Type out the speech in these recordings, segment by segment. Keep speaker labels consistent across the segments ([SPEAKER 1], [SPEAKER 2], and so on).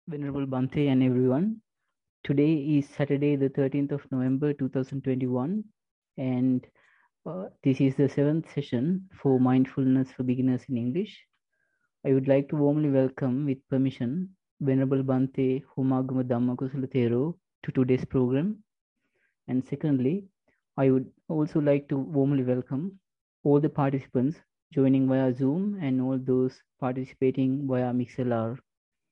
[SPEAKER 1] Venerable Bhante and everyone. Today is Saturday, the 13th of November 2021, and this is the seventh session for Mindfulness for Beginners in English. I would like to warmly welcome, with permission, Venerable Bhante Humagama Dhammakusala Thero to today's program. And secondly, I would also like to warmly welcome all the participants joining via Zoom and all those participating via MixLR.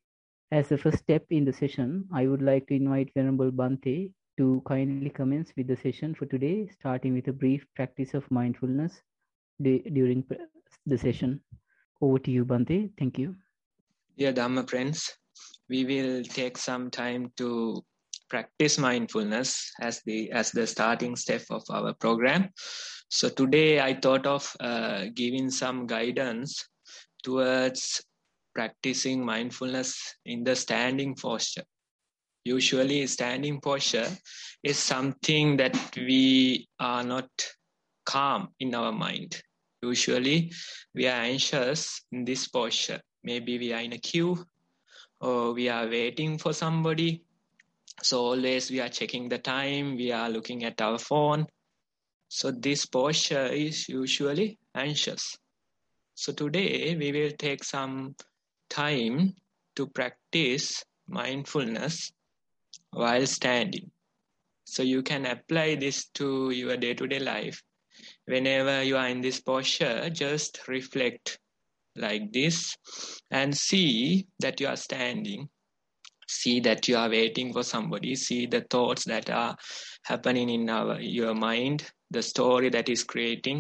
[SPEAKER 1] As the first step in the session, I would like to invite Venerable Bhante to kindly commence with the session for today, starting with a brief practice of mindfulness during the session. Over to you, Bhante. Thank you.
[SPEAKER 2] Dear Dhamma friends, we will take some time to practice mindfulness as the starting step of our program. So today I thought of giving some guidance towards practicing mindfulness in the standing posture. Usually standing posture is something that we are not calm in our mind. Usually we are anxious in this posture. Maybe we are in a queue or we are waiting for somebody. So always we are checking the time, we are looking at our phone. So this posture is usually anxious. So today we will take some time to practice mindfulness while standing. So you can apply this to your day-to-day life. Whenever you are in this posture, just reflect like this and see that you are standing. See that you are waiting for somebody. See the thoughts that are happening in your mind, the story that is creating,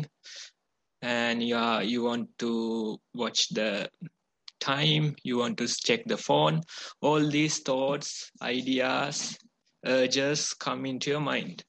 [SPEAKER 2] and you want to watch the time, you want to check the phone. All these thoughts, ideas, urges come into your mind.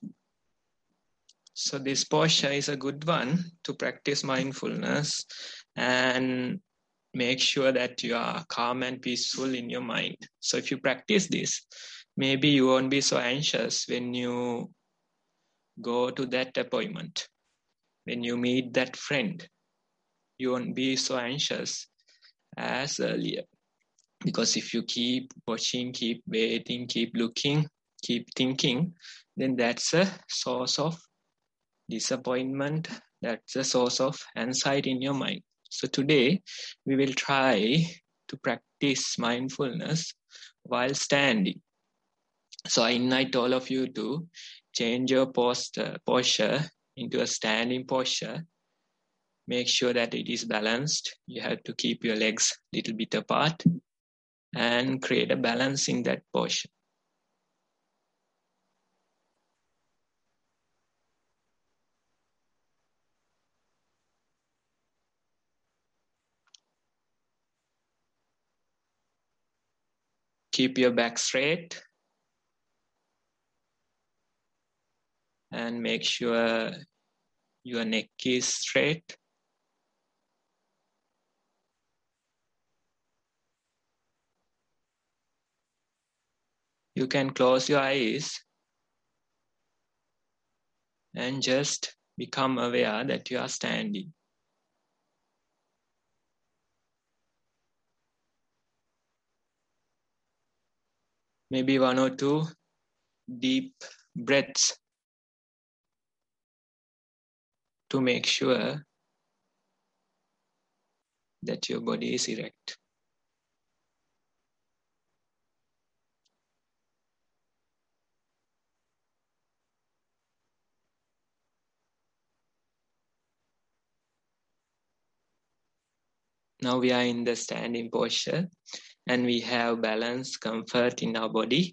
[SPEAKER 2] So this posture is a good one to practice mindfulness and make sure that you are calm and peaceful in your mind. So if you practice this, maybe you won't be so anxious when you go to that appointment. When you meet that friend, you won't be so anxious as earlier. Because if you keep watching, keep waiting, keep looking, keep thinking, then that's a source of disappointment. That's a source of anxiety in your mind. So today we will try to practice mindfulness while standing. So I invite all of you to change your posture into a standing posture. Make sure that it is balanced. You have to keep your legs a little bit apart and create a balance in that posture. Keep your back straight and make sure your neck is straight. You can close your eyes and just become aware that you are standing. Maybe 1 or 2 deep breaths to make sure that your body is erect. Now we are in the standing posture and we have balance, comfort in our body.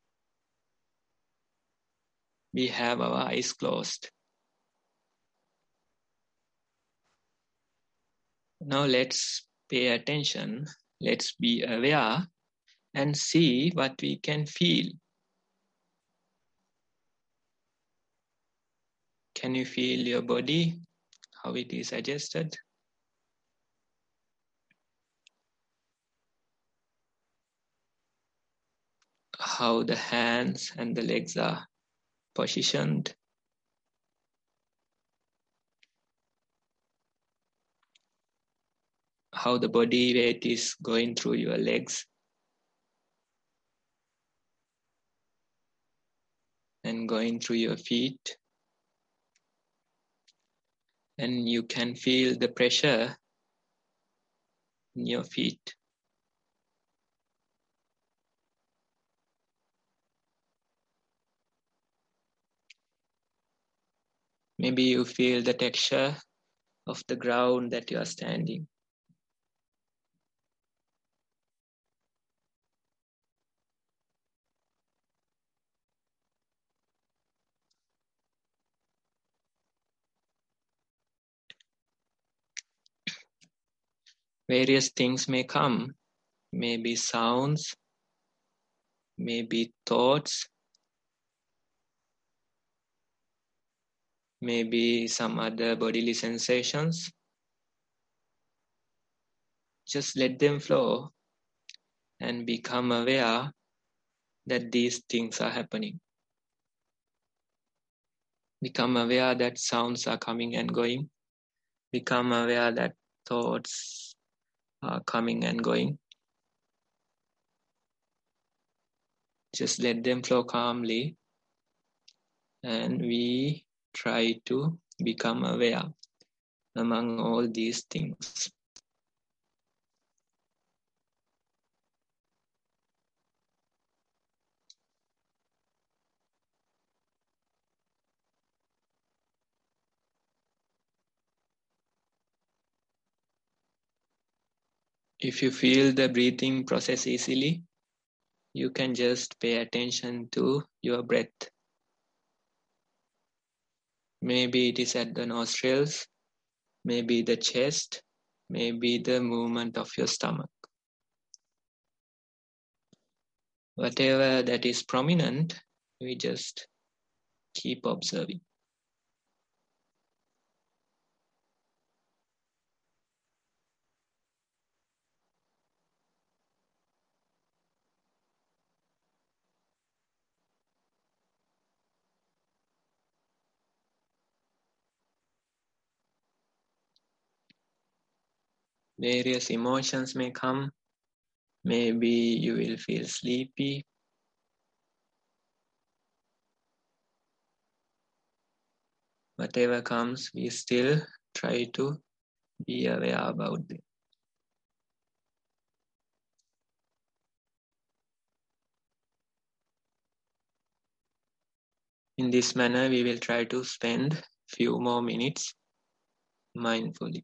[SPEAKER 2] We have our eyes closed. Now let's pay attention. Let's be aware and see what we can feel. Can you feel your body, how it is adjusted? How the hands and the legs are positioned? How the body weight is going through your legs? and going through your feet. And you can feel the pressure in your feet. Maybe you feel the texture of the ground that you are standing. Various things may come, maybe sounds, maybe thoughts, maybe some other bodily sensations. Just let them flow and become aware that these things are happening. Become aware that sounds are coming and going. Become aware that thoughts are coming and going. Just let them flow calmly, and we try to become aware among all these things. If you feel the breathing process easily, you can just pay attention to your breath. Maybe it is at the nostrils, maybe the chest, maybe the movement of your stomach. Whatever that is prominent, we just keep observing. Various emotions may come. Maybe you will feel sleepy. Whatever comes, we still try to be aware about it. In this manner, we will try to spend few more minutes mindfully.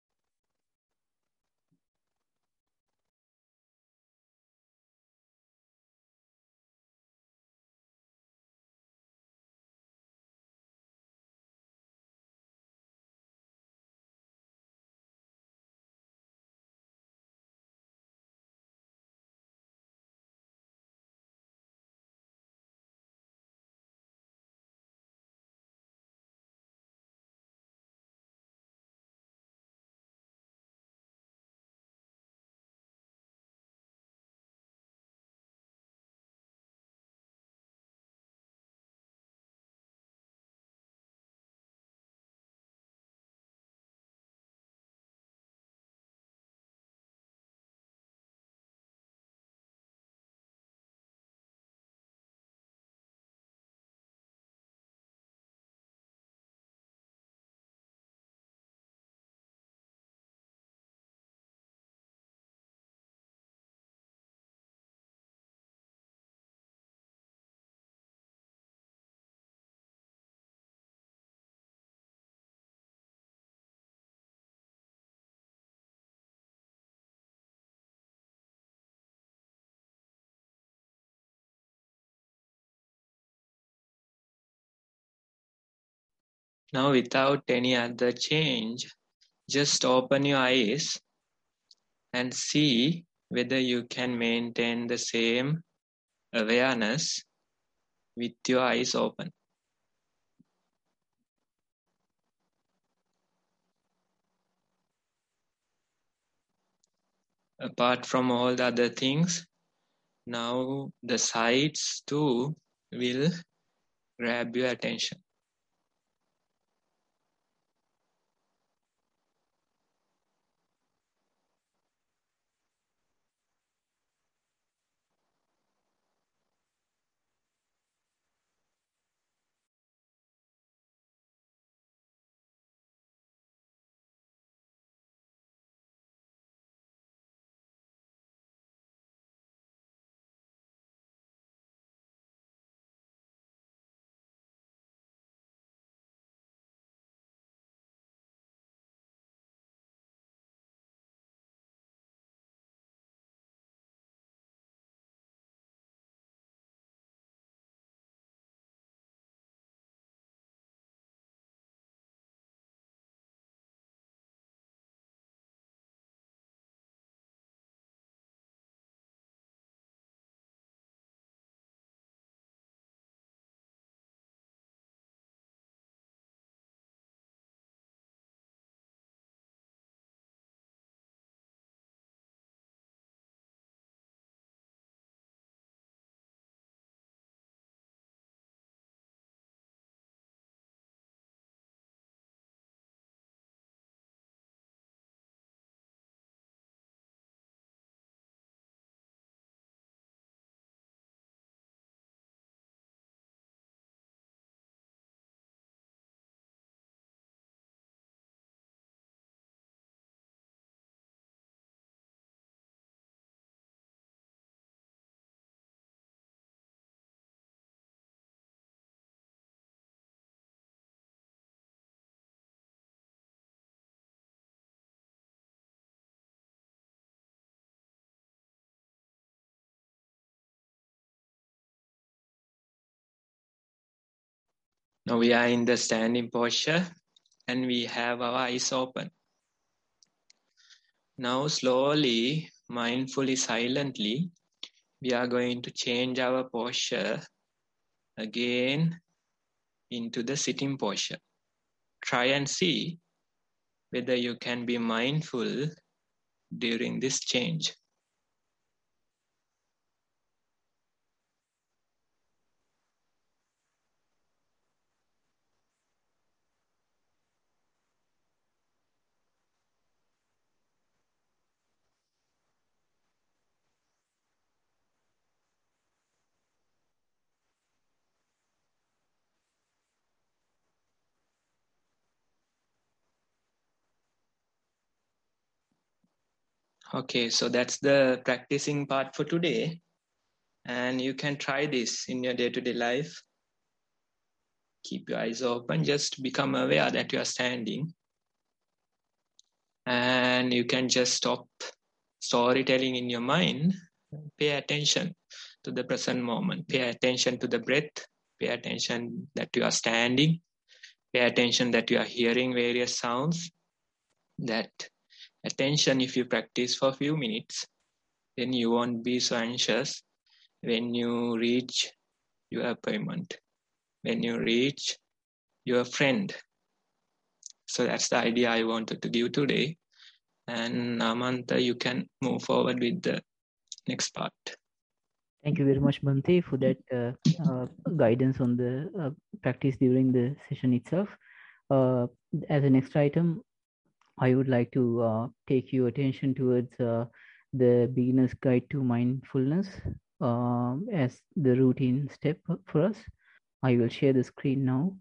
[SPEAKER 2] Now, without any other change, just open your eyes and see whether you can maintain the same awareness with your eyes open. Apart from all the other things, now the sights too will grab your attention. Now we are in the standing posture and we have our eyes open. Now slowly, mindfully, silently, we are going to change our posture again into the sitting posture. Try and see whether you can be mindful during this change. Okay, so that's the practicing part for today. And you can try this in your day-to-day life. Keep your eyes open, just become aware that you are standing. And you can just stop storytelling in your mind. Pay attention to the present moment. Pay attention to the breath. Pay attention that you are standing. Pay attention that you are hearing various sounds. That attention, if you practice for a few minutes, then you won't be so anxious when you reach your appointment, when you reach your friend. So that's the idea I wanted to give today. And Amanta, you can move forward with the next part.
[SPEAKER 1] Thank you very much, Bhante, for that guidance on the practice during the session itself. As a next item, I would like to take your attention towards the beginner's guide to mindfulness as the routine step for us. I will share the screen now.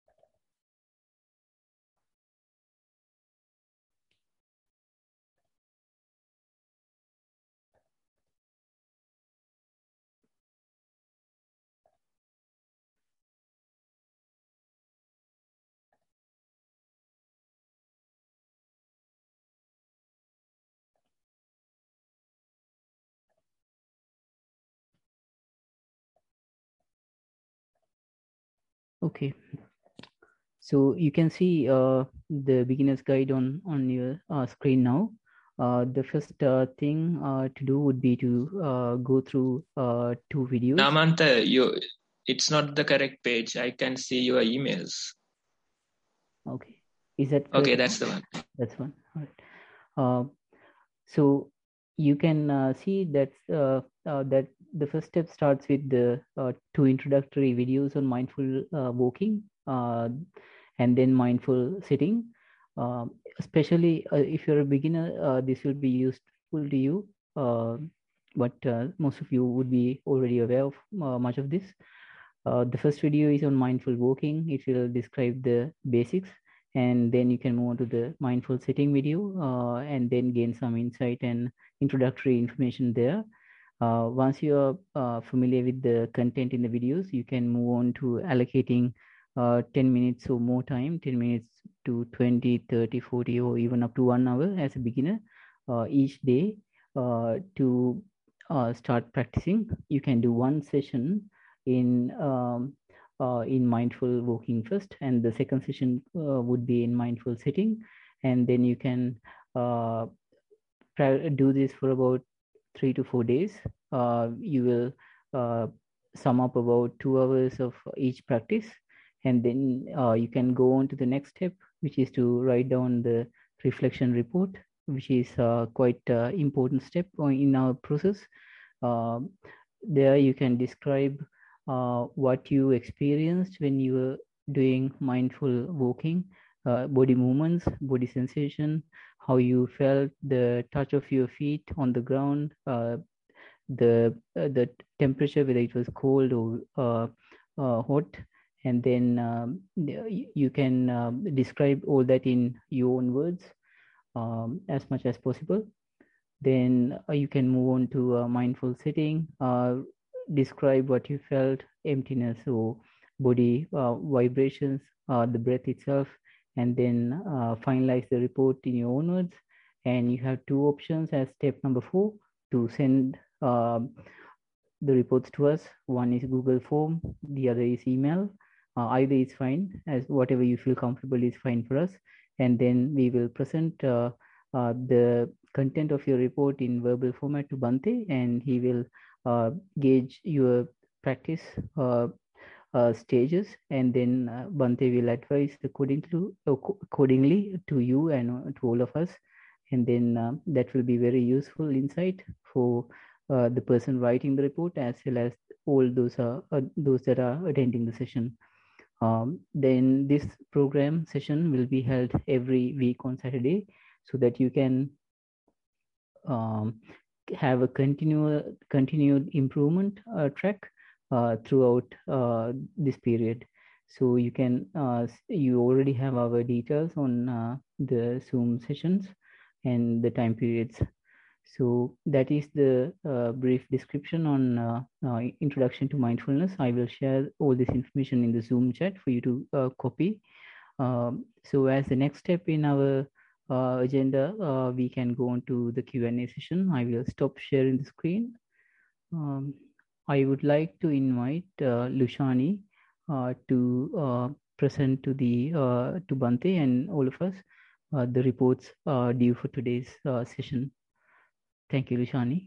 [SPEAKER 1] Okay. So you can see the beginner's guide on your screen now. The first thing to do would be to go through 2 videos.
[SPEAKER 2] Namanta, it's not the correct page. I can see your emails.
[SPEAKER 1] Okay. Is that correct?
[SPEAKER 2] Okay, that's the one.
[SPEAKER 1] That's one. All right. So you can see that that the first step starts with the 2 introductory videos on mindful walking and then mindful sitting. Especially if you're a beginner, this will be useful to you, but most of you would be already aware of much of this. The first video is on mindful walking. It will describe the basics, and then you can move on to the mindful sitting video and then gain some insight and introductory information there. Once you are familiar with the content in the videos, you can move on to allocating 10 minutes or more time, 10 minutes to 20, 30, 40, or even up to 1 hour as a beginner each day to start practicing. You can do 1 session in mindful walking first, and the second session would be in mindful sitting, and then you can do this for about 3 to 4 days. You will sum up about 2 hours of each practice, and then you can go on to the next step, which is to write down the reflection report, which is quite important step in our process. There you can describe what you experienced when you were doing mindful walking, body movements, body sensation, how you felt the touch of your feet on the ground, the temperature, whether it was cold or hot, and then you can describe all that in your own words as much as possible. Then you can move on to mindful sitting, describe what you felt, emptiness or body vibrations, the breath itself, and then finalize the report in your own words. And you have 2 options as step number 4 to send the reports to us. One is Google form, the other is email. Either is fine, as whatever you feel comfortable is fine for us. And then we will present the content of your report in verbal format to Bhante, and he will gauge your practice stages, and then Bhante will advise accordingly to you and to all of us. And then that will be very useful insight for the person writing the report, as well as all those that are attending the session. Then this program session will be held every week on Saturday, so that you can have a continued improvement track throughout this period. So you already have our details on the Zoom sessions and the time periods. So that is the brief description on introduction to mindfulness. I will share all this information in the Zoom chat for you to copy. So as the next step in our agenda, we can go on to the Q&A session. I will stop sharing the screen. I would like to invite Lushani to present to Bhante and all of us the reports due for today's session. Thank you, Lushani.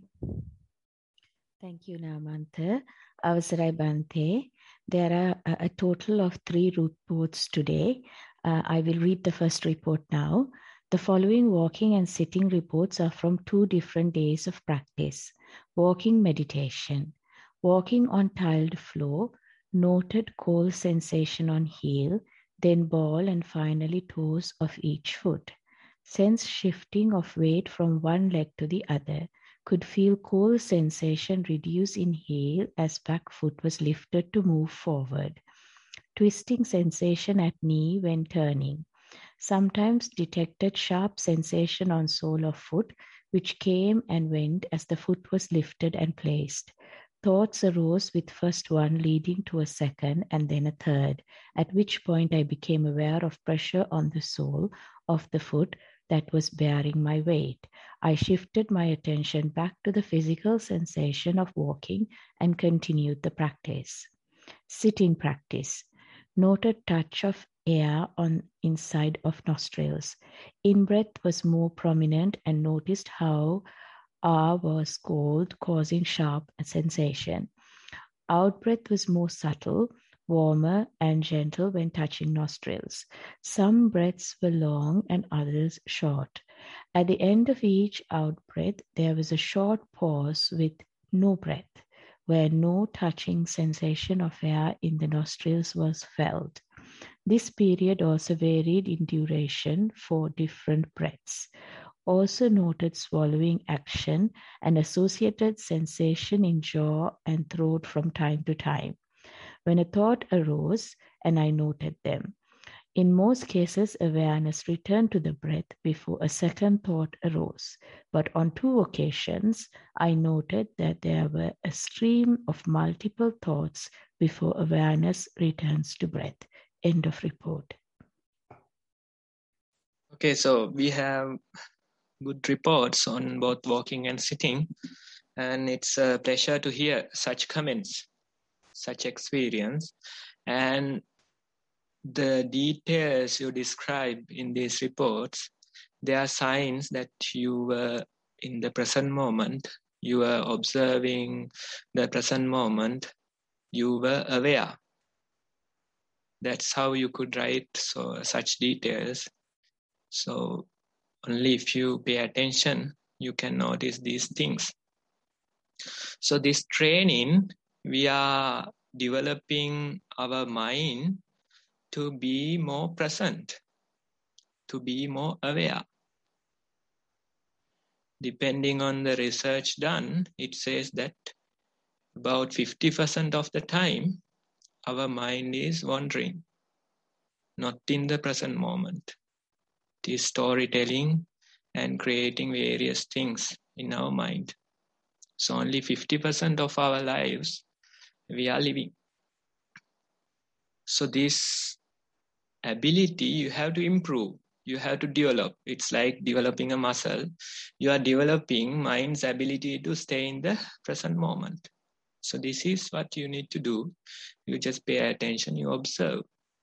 [SPEAKER 3] Thank you, Namantha. Avasarai Bhante. There are a total of 3 reports today. I will read the first report now. The following walking and sitting reports are from 2 different days of practice. Walking meditation. Walking on tiled floor, noted cold sensation on heel, then ball and finally toes of each foot. Sense shifting of weight from one leg to the other. Could feel cold sensation reduce in heel as back foot was lifted to move forward. Twisting sensation at knee when turning. Sometimes detected sharp sensation on sole of foot, which came and went as the foot was lifted and placed. Thoughts arose, with first one leading to a second and then a third, at which point I became aware of pressure on the sole of the foot that was bearing my weight. I shifted my attention back to the physical sensation of walking and continued the practice. Sitting practice. Noted touch of air on inside of nostrils. In-breath was more prominent and noticed how R was cold, causing sharp sensation. Out-breath was more subtle, warmer and gentle when touching nostrils. Some breaths were long and others short. At the end of each out-breath, there was a short pause with no breath, where no touching sensation of air in the nostrils was felt. This period also varied in duration for different breaths. Also noted swallowing action and associated sensation in jaw and throat from time to time. When a thought arose, and I noted them. In most cases, awareness returned to the breath before a second thought arose. But on 2 occasions, I noted that there were a stream of multiple thoughts before awareness returns to breath. End of report.
[SPEAKER 2] Okay, so we have good reports on both walking and sitting, and it's a pleasure to hear such comments, such experience, and the details you describe in these reports. They are signs that you were in the present moment, you were observing the present moment, you were aware. That's how you could write such details. So only if you pay attention, you can notice these things. So this training, we are developing our mind to be more present, to be more aware. Depending on the research done, it says that about 50% of the time, our mind is wandering, not in the present moment. It is storytelling and creating various things in our mind. So only 50% of our lives we are living. So this ability you have to improve, you have to develop. It's like developing a muscle. You are developing mind's ability to stay in the present moment. So this is what you need to do. You just pay attention, you observe.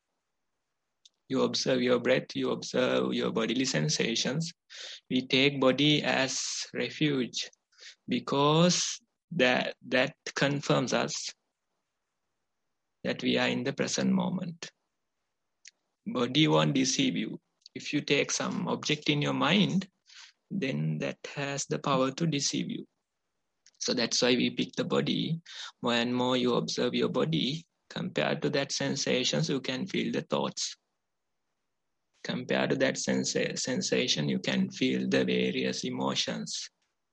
[SPEAKER 2] You observe your breath, you observe your bodily sensations. We take body as refuge because that confirms us that we are in the present moment. Body won't deceive you. If you take some object in your mind, then that has the power to deceive you. So that's why we pick the body. More and more you observe your body, compared to that sensations, you can feel the thoughts. Compared to that sensation, you can feel the various emotions,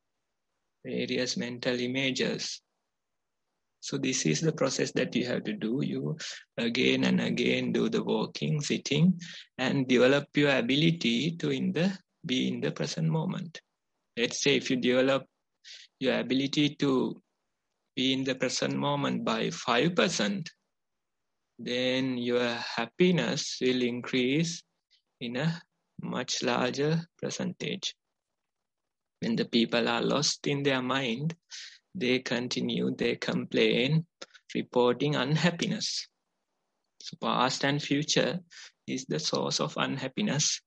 [SPEAKER 2] various mental images. So this is the process that you have to do. You again and again do the walking, sitting, and develop your ability to be in the present moment. Let's say if you develop your ability to be in the present moment by 5%, then your happiness will increase in a much larger percentage. When the people are lost in their mind, they complain, reporting unhappiness. So past and future is the source of unhappiness.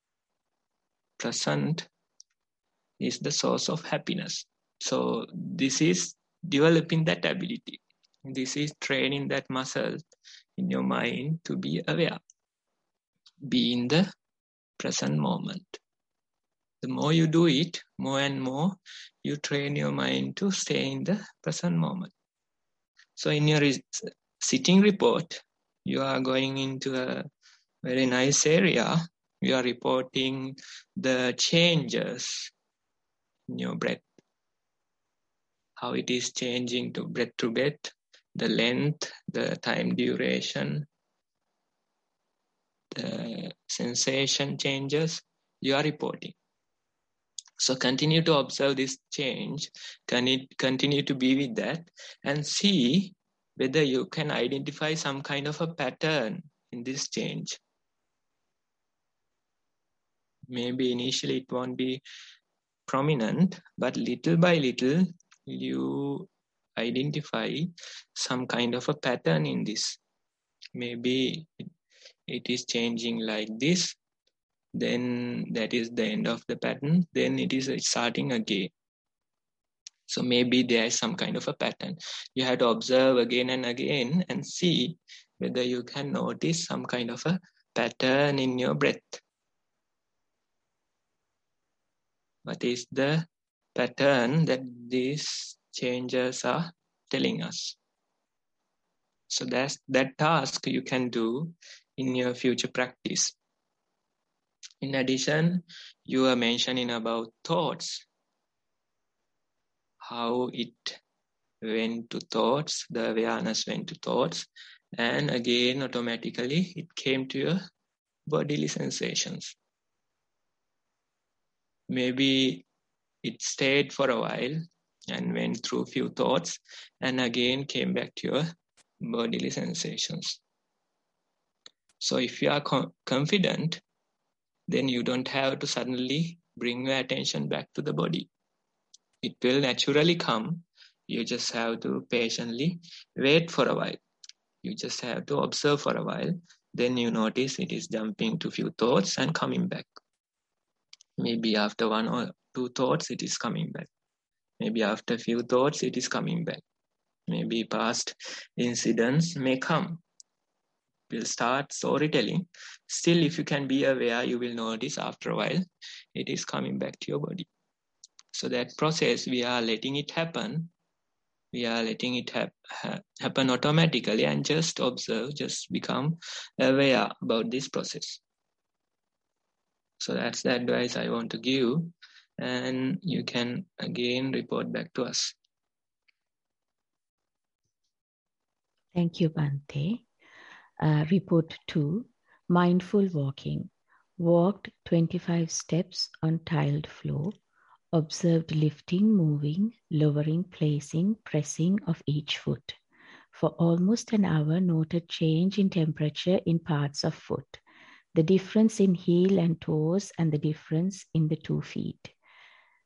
[SPEAKER 2] Present is the source of happiness. So this is developing that ability. This is training that muscle in your mind to be aware. Be in the present moment. The more you do it, more and more you train your mind to stay in the present moment. So in your sitting report, you are going into a very nice area. You are reporting the changes in your breath, how it is changing to breath, the length, the time duration, the sensation changes, you are reporting. So continue to observe this change, continue to be with that, and see whether you can identify some kind of a pattern in this change. Maybe initially it won't be prominent, but little by little you identify some kind of a pattern in this. Maybe it is changing like this, then that is the end of the pattern, then it is starting again. So maybe there is some kind of a pattern. You have to observe again and again and see whether you can notice some kind of a pattern in your breath. What is the pattern that these changes are telling us? So that's that task you can do in your future practice. In addition, you are mentioning about thoughts, how it went to thoughts, the awareness went to thoughts, and again automatically it came to your bodily sensations. Maybe it stayed for a while and went through few thoughts and again came back to your bodily sensations. So if you are confident, then you don't have to suddenly bring your attention back to the body. It will naturally come. You just have to patiently wait for a while. You just have to observe for a while. Then you notice it is jumping to few thoughts and coming back. Maybe after 1 or 2 thoughts, it is coming back. Maybe after a few thoughts, it is coming back. Maybe past incidents may come. Will start storytelling. Still, if you can be aware, you will notice after a while, it is coming back to your body. So that process, we are letting it happen. We are letting it happen automatically and just observe, just become aware about this process. So that's the advice I want to give. And you can again report back to us.
[SPEAKER 3] Thank you, Bhante. Report 2, mindful walking. Walked 25 steps on tiled floor. Observed lifting, moving, lowering, placing, pressing of each foot. For almost an hour, noted change in temperature in parts of foot, the difference in heel and toes, and the difference in the 2 feet.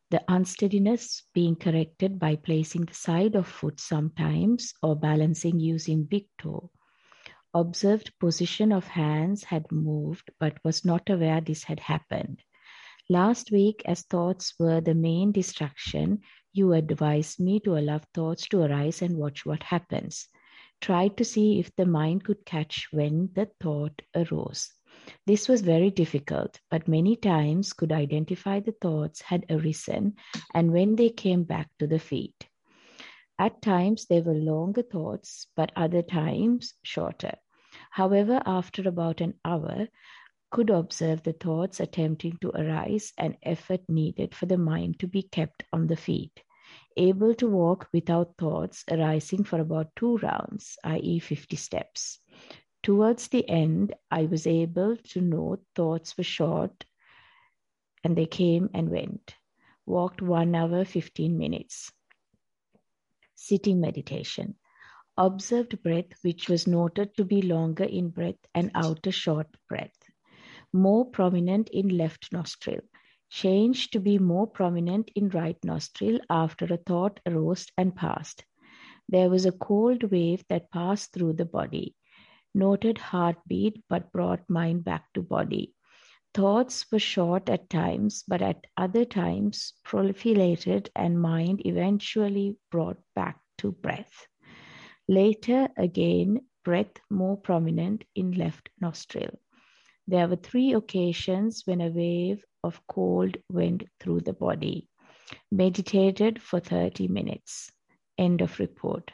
[SPEAKER 3] The unsteadiness being corrected by placing the side of foot sometimes or balancing using big toe. Observed position of hands had moved but was not aware this had happened. Last week, as thoughts were the main distraction, you advised me to allow thoughts to arise and watch what happens. Tried to see if the mind could catch when the thought arose. This was very difficult, but many times could identify the thoughts had arisen and when they came back to the feet. At times they were longer thoughts, but other times shorter. However, after about an hour, could observe the thoughts attempting to arise and effort needed for the mind to be kept on the feet. Able to walk without thoughts arising for about 2 rounds, i.e. 50 steps. Towards the end, I was able to note thoughts were short and they came and went. Walked 1 hour, 15 minutes. Sitting meditation. Observed breath, which was noted to be longer in breath and outer short breath. More prominent in left nostril. Changed to be more prominent in right nostril after a thought arose and passed. There was a cold wave that passed through the body. Noted heartbeat but brought mind back to body. Thoughts were short at times, but at other times proliferated and mind eventually brought back to breath. Later again, breath more prominent in left nostril. There were 3 occasions when a wave of cold went through the body. Meditated for 30 minutes. End of report.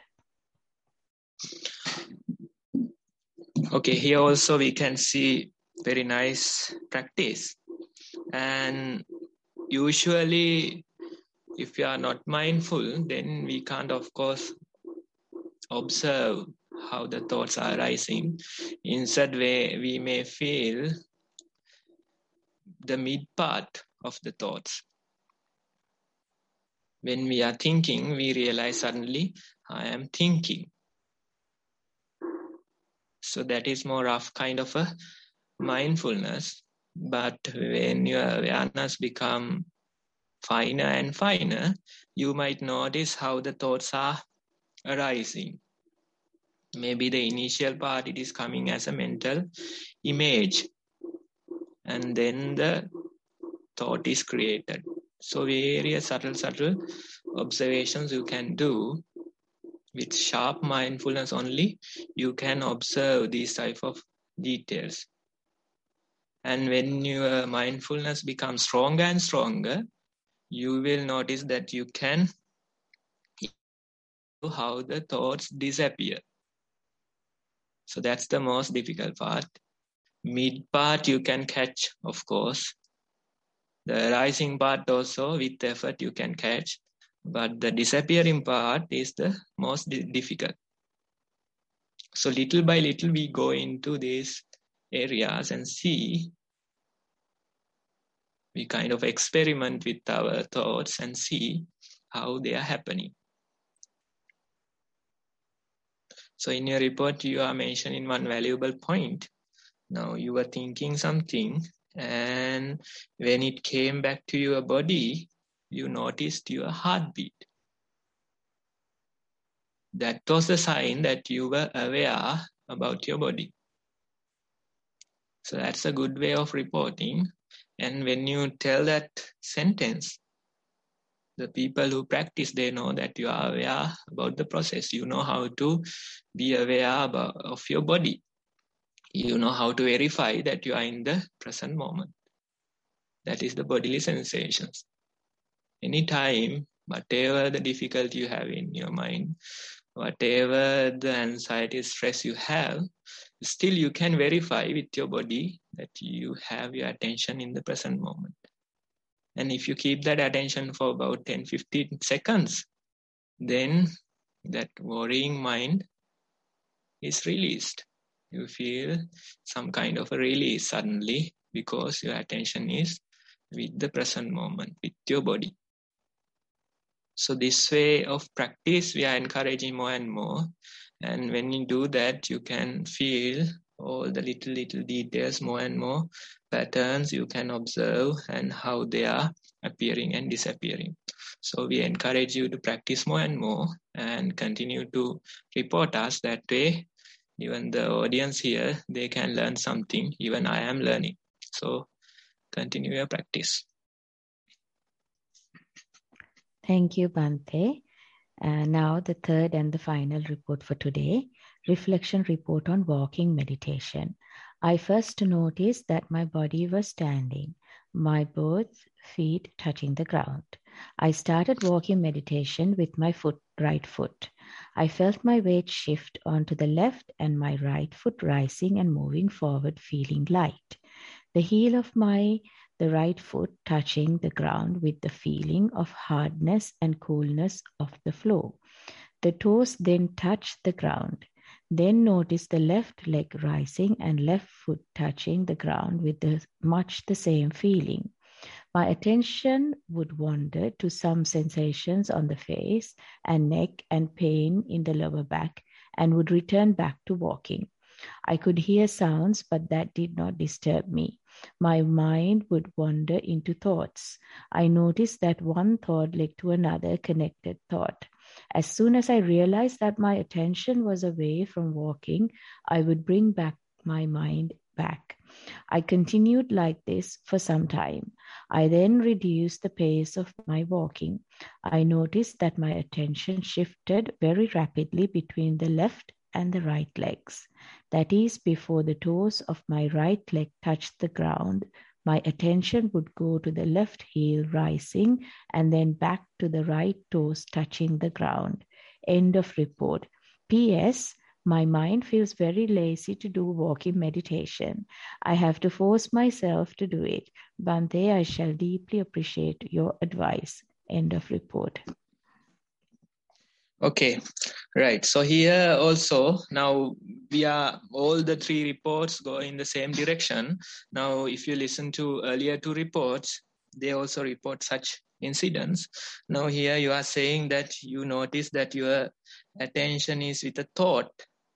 [SPEAKER 2] Okay, here also we can see very nice practice. And usually, if we are not mindful, then we can't, of course, observe how the thoughts are arising. Instead, we may feel the mid part of the thoughts. When we are thinking, we realize suddenly, I am thinking. So that is more of kind of a mindfulness. But when your awareness becomes finer and finer, you might notice how the thoughts are arising. Maybe the initial part, it is coming as a mental image. And then the thought is created. So various subtle observations you can do. With sharp mindfulness only, you can observe these type of details. And when your mindfulness becomes stronger and stronger, you will notice that you can how the thoughts disappear. So that's the most difficult part. Mid part you can catch, of course. The rising part also with effort you can catch. But the disappearing part is the most difficult. So little by little we go into these areas and see. We kind of experiment with our thoughts and see how they are happening. So in your report, you are mentioning one valuable point. Now you were thinking something, and when it came back to your body, you noticed your heartbeat. That was a sign that you were aware about your body. So that's a good way of reporting. And when you tell that sentence, the people who practice, they know that you are aware about the process. You know how to be aware of your body. You know how to verify that you are in the present moment. That is the bodily sensations. Anytime, whatever the difficulty you have in your mind, whatever the anxiety, stress you have, still you can verify with your body that you have your attention in the present moment. And if you keep that attention for about 10-15 seconds, then that worrying mind is released. You feel some kind of a release suddenly because your attention is with the present moment, with your body. So this way of practice, we are encouraging more and more. And when you do that, you can feel all the little details, more and more patterns you can observe and how they are appearing and disappearing. So we encourage you to practice more and more and continue to report us. That way, even the audience here, they can learn something. Even I am learning. So continue your practice.
[SPEAKER 3] Thank you, Bhante. Now the third and the final report for today, reflection report on walking meditation. I first noticed that my body was standing, my both feet touching the ground. I started walking meditation with my right foot. I felt my weight shift onto the left and my right foot rising and moving forward, feeling light. The heel of the right foot touching the ground with the feeling of hardness and coolness of the floor. The toes then touch the ground. Then notice the left leg rising and left foot touching the ground with much the same feeling. My attention would wander to some sensations on the face and neck and pain in the lower back and would return back to walking. I could hear sounds, but that did not disturb me. My mind would wander into thoughts. I noticed that one thought led to another connected thought. As soon as I realized that my attention was away from walking, I would bring back my mind back. I continued like this for some time. I then reduced the pace of my walking. I noticed that my attention shifted very rapidly between the left and the right legs. That is, before the toes of my right leg touched the ground, my attention would go to the left heel rising and then back to the right toes touching the ground. End of report. P.S. My mind feels very lazy to do walking meditation. I have to force myself to do it. Bhante, I shall deeply appreciate your advice. End of report.
[SPEAKER 2] Okay, right. So here also, now we are, all the three reports go in the same direction. Now, if you listen to earlier two reports, they also report such incidents. Now here you are saying that you notice that your attention is with a thought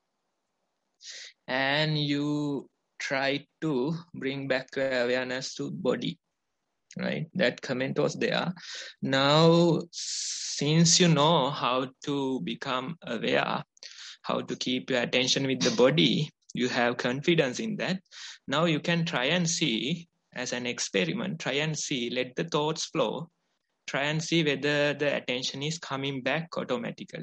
[SPEAKER 2] and you try to bring back your awareness to body. Right, that comment was there. Now, since you know how to become aware, how to keep your attention with the body, you have confidence in that. Now you can try and see, as an experiment, try and see, let the thoughts flow, try and see whether the attention is coming back automatically.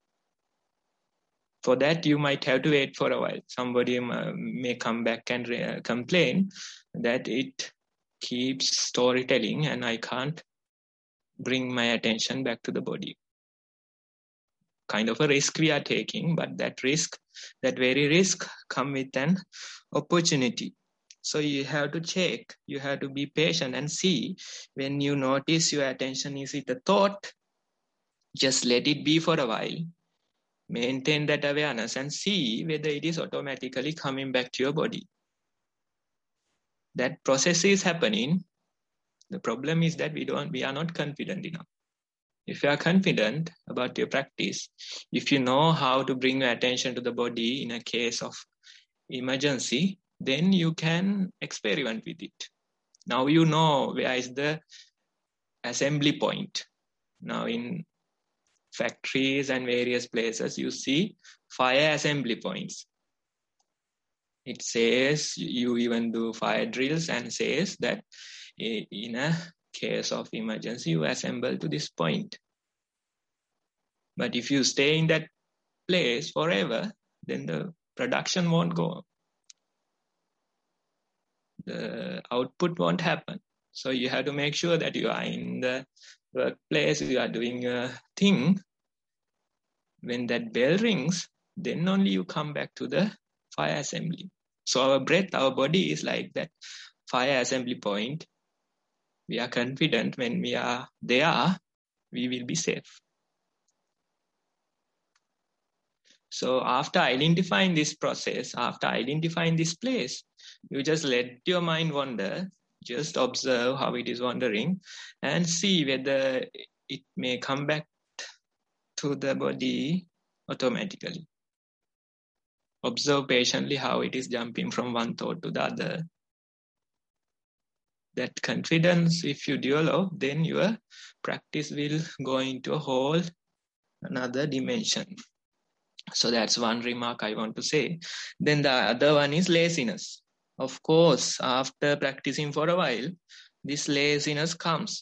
[SPEAKER 2] For that, you might have to wait for a while. Somebody may come back and complain that it keeps storytelling and I can't bring my attention back to the body. Kind of a risk we are taking, but that very risk come with an opportunity. So you have to check, you have to be patient and see when you notice your attention is with a thought, just let it be for a while. Maintain that awareness and see whether it is automatically coming back to your body. That process is happening. The problem is that we are not confident enough. If you are confident about your practice, if you know how to bring your attention to the body in a case of emergency, then you can experiment with it. Now you know where is the assembly point. Now in factories and various places, you see fire assembly points. It says, you even do fire drills and says that in a case of emergency, you assemble to this point. But if you stay in that place forever, then the production won't go on. The output won't happen. So you have to make sure that you are in the workplace, you are doing your thing. When that bell rings, then only you come back to the fire assembly. So our breath, our body is like that fire assembly point. We are confident when we are there, we will be safe. So after identifying this process, after identifying this place, you just let your mind wander, just observe how it is wandering and see whether it may come back to the body automatically. Observe patiently how it is jumping from one thought to the other. that confidence, if you develop, then your practice will go into a whole another dimension. So that's one remark I want to say. Then the other one is laziness. Of course, after practicing for a while, this laziness comes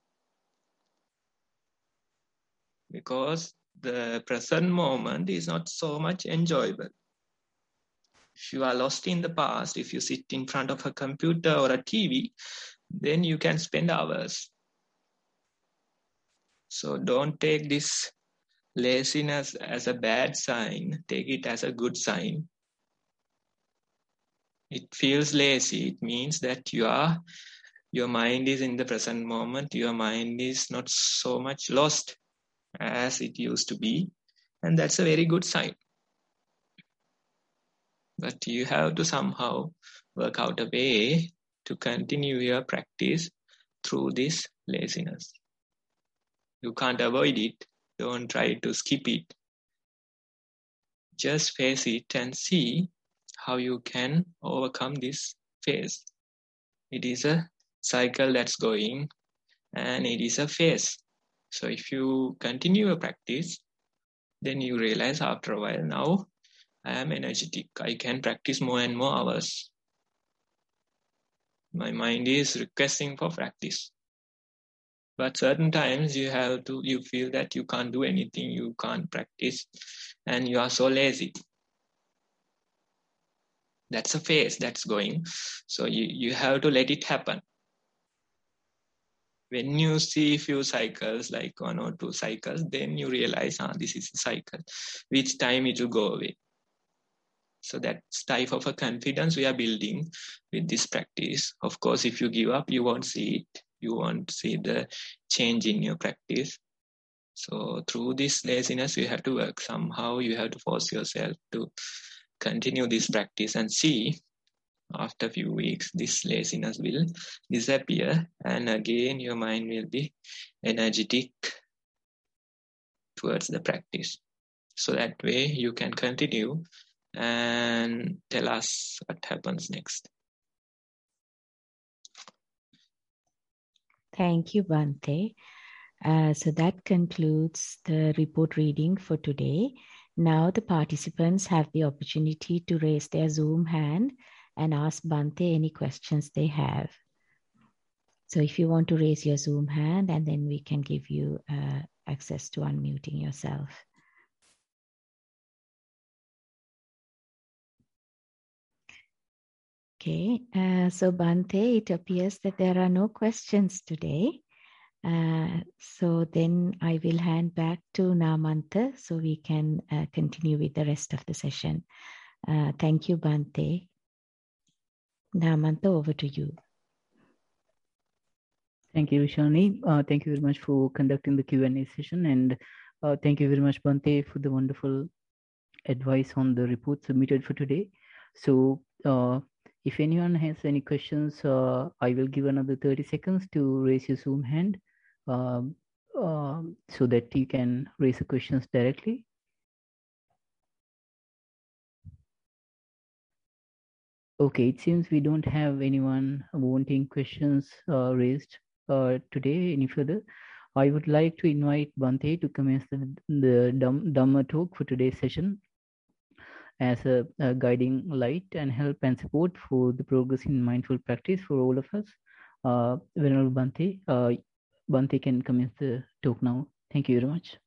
[SPEAKER 2] because the present moment is not so much enjoyable. If you are lost in the past, if you sit in front of a computer or a TV, then you can spend hours. So don't take this laziness as a bad sign. Take it as a good sign. It feels lazy. It means that your mind is in the present moment. Your mind is not so much lost as it used to be. And that's a very good sign. But you have to somehow work out a way to continue your practice through this laziness. You can't avoid it. Don't try to skip it. Just face it and see how you can overcome this phase. It is a cycle that's going and it is a phase. So if you continue your practice, then you realize after a while, now I am energetic. I can practice more and more hours. My mind is requesting for practice. But certain times you feel that you can't do anything, you can't practice, and you are so lazy. That's a phase that's going. So you have to let it happen. When you see few cycles, like 1 or 2 cycles, then you realize, this is a cycle. Which time it will go away. So that type of a confidence we are building with this practice. Of course, if you give up, you won't see it. You won't see the change in your practice. So through this laziness, you have to work. Somehow you have to force yourself to continue this practice and see after a few weeks, this laziness will disappear. And again, your mind will be energetic towards the practice. So that way you can continue and tell us what happens next.
[SPEAKER 3] Thank you, Bhante. So that concludes the report reading for today. Now the participants have the opportunity to raise their Zoom hand and ask Bhante any questions they have. So if you want to raise your Zoom hand, and then we can give you access to unmuting yourself. Okay, so Bhante, it appears that there are no questions today. So then I will hand back to Namanta so we can continue with the rest of the session. Thank you, Bhante. Namanta, over to you.
[SPEAKER 1] Thank you, Vishani. Thank you very much for conducting the Q&A session, and thank you very much, Bhante, for the wonderful advice on the report submitted for today. So if anyone has any questions, I will give another 30 seconds to raise your Zoom hand so that you can raise the questions directly. Okay, it seems we don't have anyone wanting questions raised today any further. I would like to invite Bhante to commence the Dhamma talk for today's session as a guiding light and help and support for the progress in mindful practice for all of us. Venerable Bhante, Bhante can commence the talk now. Thank you very much.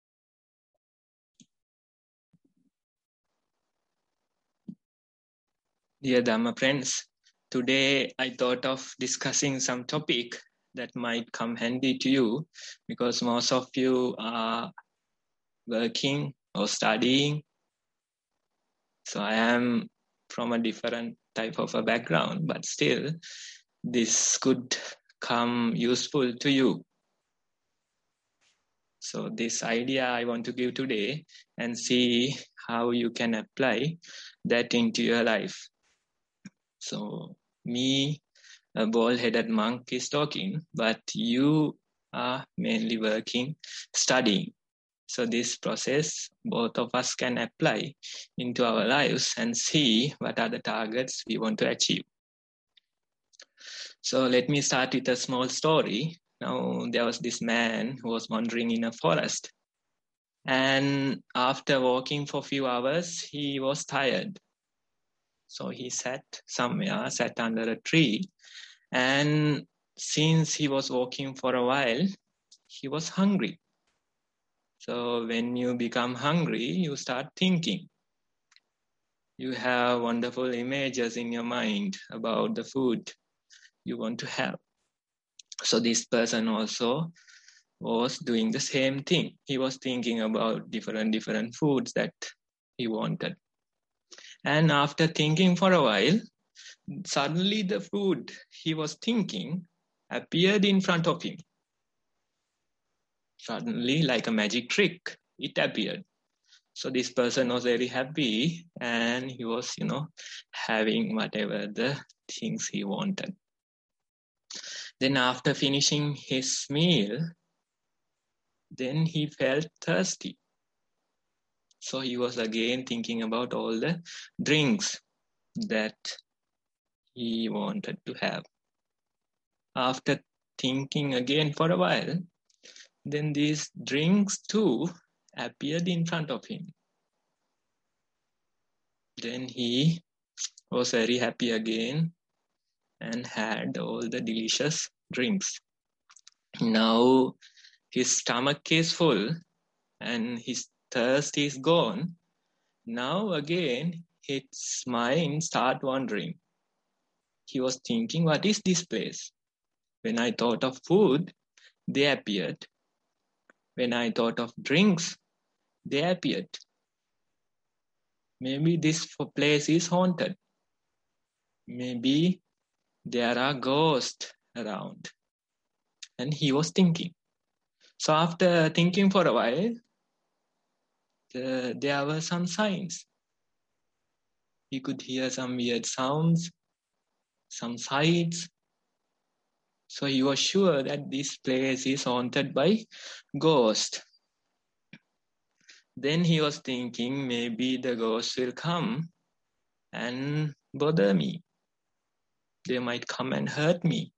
[SPEAKER 2] Dear Dhamma friends, today I thought of discussing some topic that might come handy to you because most of you are working or studying. So I am from a different type of a background, but still this could come useful to you. So this idea I want to give today and see how you can apply that into your life. So me, a bald-headed monk, is talking, but you are mainly working, studying. So this process, both of us can apply into our lives and see what are the targets we want to achieve. So let me start with a small story. Now, there was this man who was wandering in a forest. And after walking for a few hours, he was tired. So he sat somewhere, sat under a tree. And since he was walking for a while, he was hungry. So when you become hungry, you start thinking. You have wonderful images in your mind about the food you want to have. So this person also was doing the same thing. He was thinking about different foods that he wanted. And after thinking for a while, suddenly the food he was thinking appeared in front of him. Suddenly, like a magic trick, it appeared. So this person was very happy and he was, having whatever the things he wanted. Then after finishing his meal, then he felt thirsty. So he was again thinking about all the drinks that he wanted to have. After thinking again for a while, then these drinks too appeared in front of him. Then he was very happy again and had all the delicious drinks. Now his stomach is full and his thirst is gone. Now again his mind started wandering. He was thinking, what is this place? When I thought of food, they appeared. When I thought of drinks, they appeared. Maybe this place is haunted. Maybe there are ghosts around. And he was thinking. So after thinking for a while, there were some signs. He could hear some weird sounds, some sights. So he was sure that this place is haunted by ghosts. Then he was thinking maybe the ghosts will come and bother me. They might come and hurt me.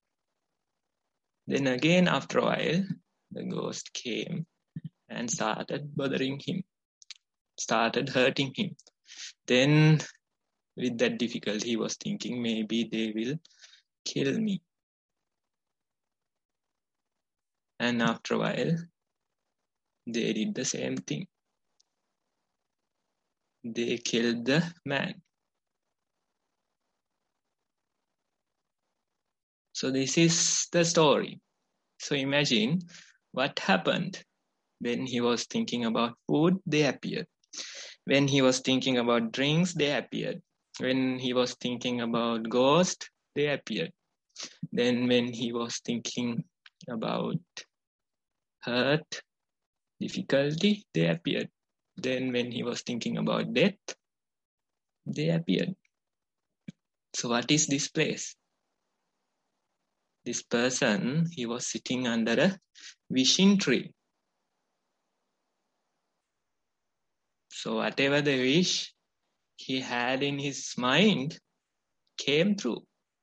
[SPEAKER 2] Then again, after a while, the ghost came and started bothering him, started hurting him. Then with that difficulty, he was thinking maybe they will kill me. And after a while, they did the same thing. They killed the man. So this is the story. So imagine what happened when he was thinking about food, they appeared. When he was thinking about drinks, they appeared. When he was thinking about ghosts, they appeared. Then when he was thinking about hurt, difficulty, they appeared. Then when he was thinking about death, they appeared. So what is this place? This person, he was sitting under a wishing tree. So whatever the wish he had in his mind came true.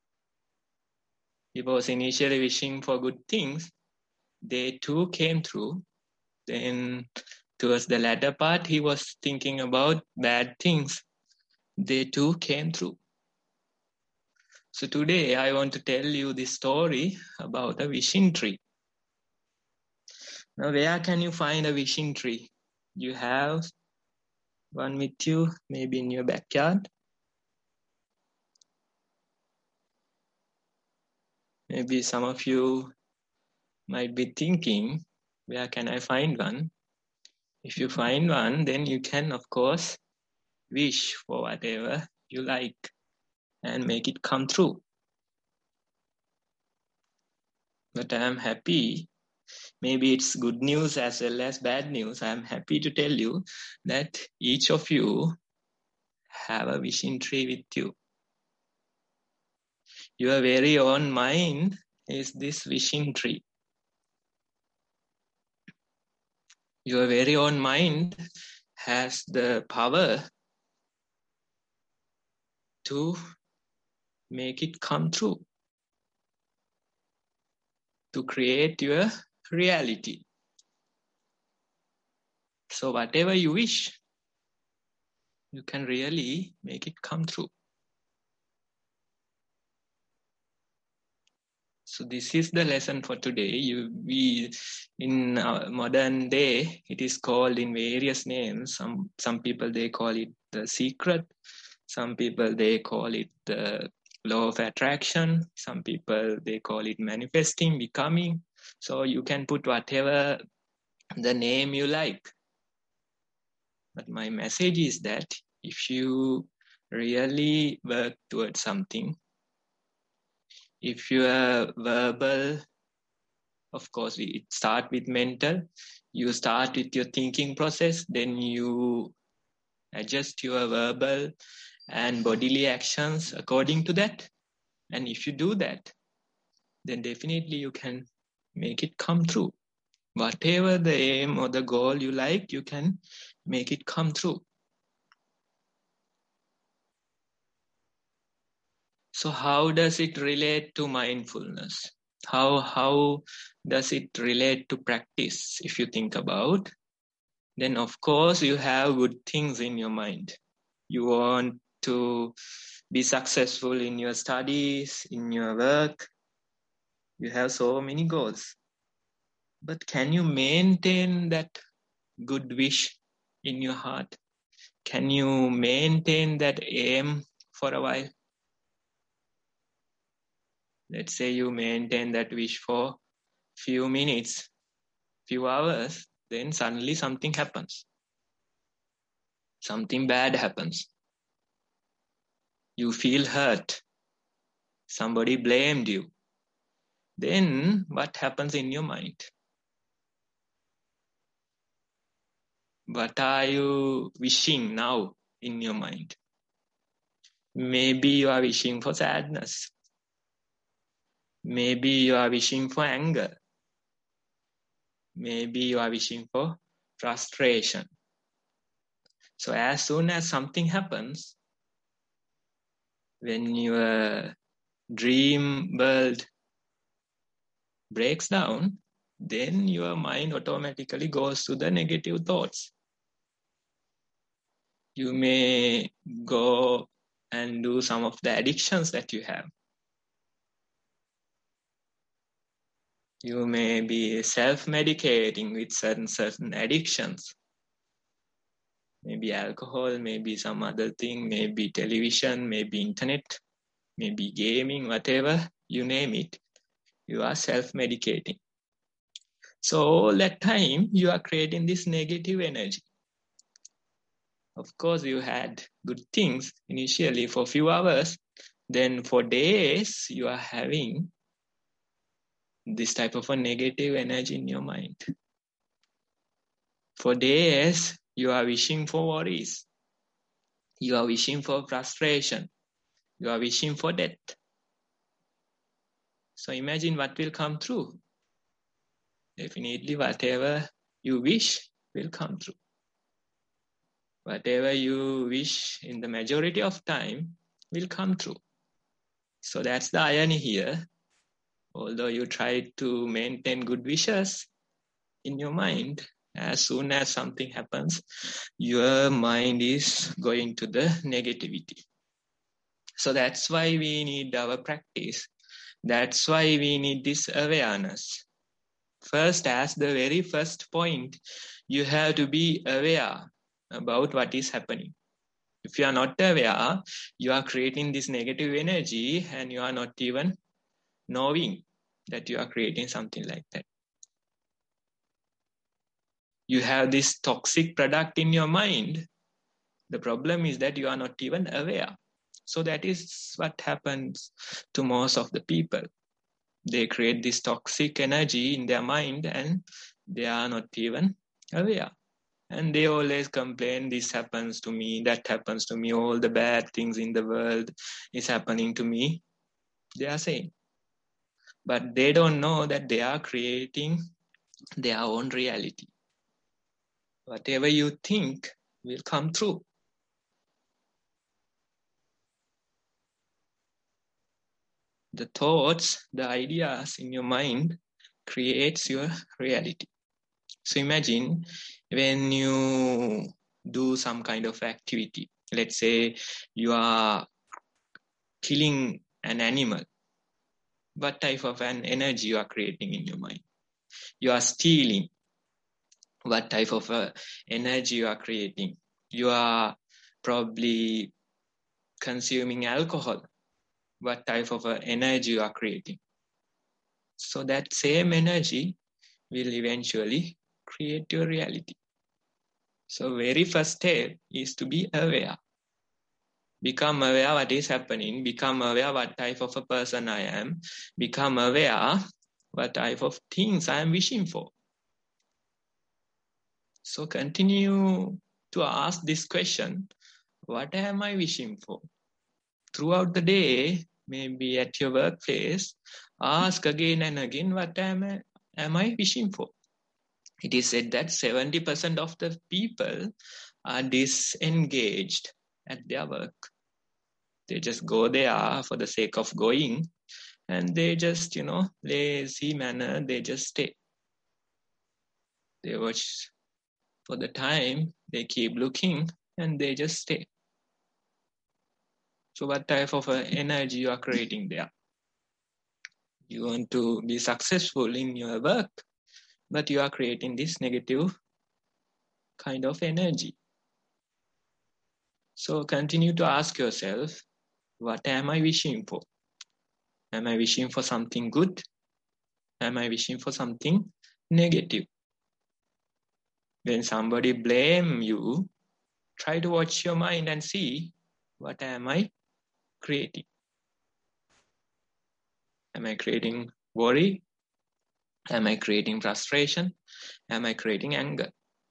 [SPEAKER 2] He was initially wishing for good things. They too came true. Then towards the latter part, he was thinking about bad things. They too came true. So today I want to tell you this story about a wishing tree. Now, where can you find a wishing tree? You have one with you, maybe in your backyard. Maybe some of you might be thinking, where can I find one? If you find one, then you can, of course, wish for whatever you like and make it come true. But I am happy, maybe it's good news as well as bad news. I am happy to tell you that each of you have a wishing tree with you. Your very own mind is this wishing tree. Your very own mind has the power to make it come true. to create your reality. So whatever you wish, you can really make it come true. So this is the lesson for today. In modern day, it is called in various names. Some people, they call it the secret. Some people, they call it the law of attraction. Some people, they call it manifesting, becoming. So you can put whatever the name you like. But my message is that if you really work towards something, if you are verbal, of course, it starts with mental. You start with your thinking process, then you adjust your verbal and bodily actions according to that. And if you do that, then definitely you can make it come true. Whatever the aim or the goal you like, you can make it come true. So how does it relate to mindfulness? How does it relate to practice? If you think about, then of course you have good things in your mind. You want to be successful in your studies, in your work. You have so many goals. But can you maintain that good wish in your heart? Can you maintain that aim for a while? Let's say you maintain that wish for few minutes, few hours, then suddenly something happens. Something bad happens. You feel hurt. Somebody blamed you. Then what happens in your mind? What are you wishing now in your mind? Maybe you are wishing for sadness. Maybe you are wishing for anger. Maybe you are wishing for frustration. So as soon as something happens, when your dream world breaks down, then your mind automatically goes to the negative thoughts. You may go and do some of the addictions that you have. You may be self-medicating with certain addictions. Maybe alcohol, maybe some other thing, maybe television, maybe internet, maybe gaming, whatever, you name it. You are self-medicating. So all that time, you are creating this negative energy. Of course, you had good things initially for a few hours. Then for days, you are having this type of a negative energy in your mind. For days, you are wishing for worries. You are wishing for frustration. You are wishing for death. So imagine what will come true. Definitely whatever you wish will come true. Whatever you wish in the majority of time will come true. So that's the irony here. Although you try to maintain good wishes in your mind, as soon as something happens, your mind is going to the negativity. So that's why we need our practice. That's why we need this awareness. First, as the very first point, you have to be aware about what is happening. If you are not aware, you are creating this negative energy and you are not even knowing that you are creating something like that. You have this toxic product in your mind. The problem is that you are not even aware. So that is what happens to most of the people. They create this toxic energy in their mind and they are not even aware. And they always complain, this happens to me, that happens to me, all the bad things in the world is happening to me. They are saying. But they don't know that they are creating their own reality. Whatever you think will come true. The thoughts, the ideas in your mind creates your reality. So imagine when you do some kind of activity. Let's say you are killing an animal. What type of an energy you are creating in your mind? You are stealing. What type of energy you are creating? You are probably consuming alcohol. What type of energy you are creating? So that same energy will eventually create your reality. So very first step is to be aware. Become aware what is happening. Become aware what type of a person I am. Become aware what type of things I am wishing for. So continue to ask this question, what am I wishing for? Throughout the day, maybe at your workplace, ask again and again, what am I wishing for? It is said that 70% of the people are disengaged at their work. They just go there for the sake of going, and they just, lazy manner, they just stay. They watch for the time, they keep looking, and they just stay. So what type of energy you are creating there? You want to be successful in your work, but you are creating this negative kind of energy. So continue to ask yourself, what am I wishing for? Am I wishing for something good? Am I wishing for something negative? When somebody blame you, try to watch your mind and see, what am I creating? Am I creating worry? Am I creating frustration? Am I creating anger?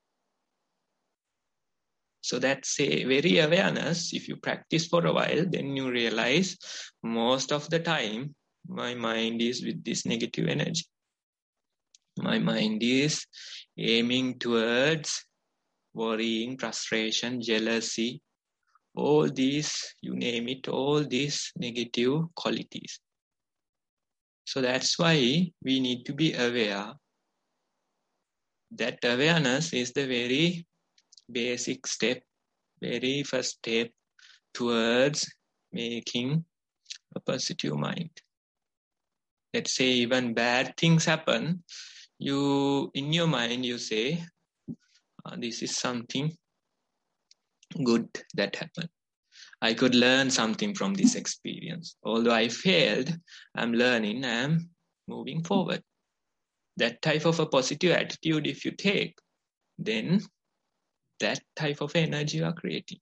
[SPEAKER 2] So that's a very awareness. If you practice for a while, then you realize most of the time, my mind is with this negative energy. My mind is aiming towards worrying, frustration, jealousy, all these, you name it, all these negative qualities. So that's why we need to be aware. That awareness is the very basic step, very first step towards making a positive mind. Let's say even bad things happen, in your mind you say, this is something good that happened. I could learn something from this experience. Although I failed, I'm learning, I'm moving forward. That type of a positive attitude, if you take, then that type of energy you are creating.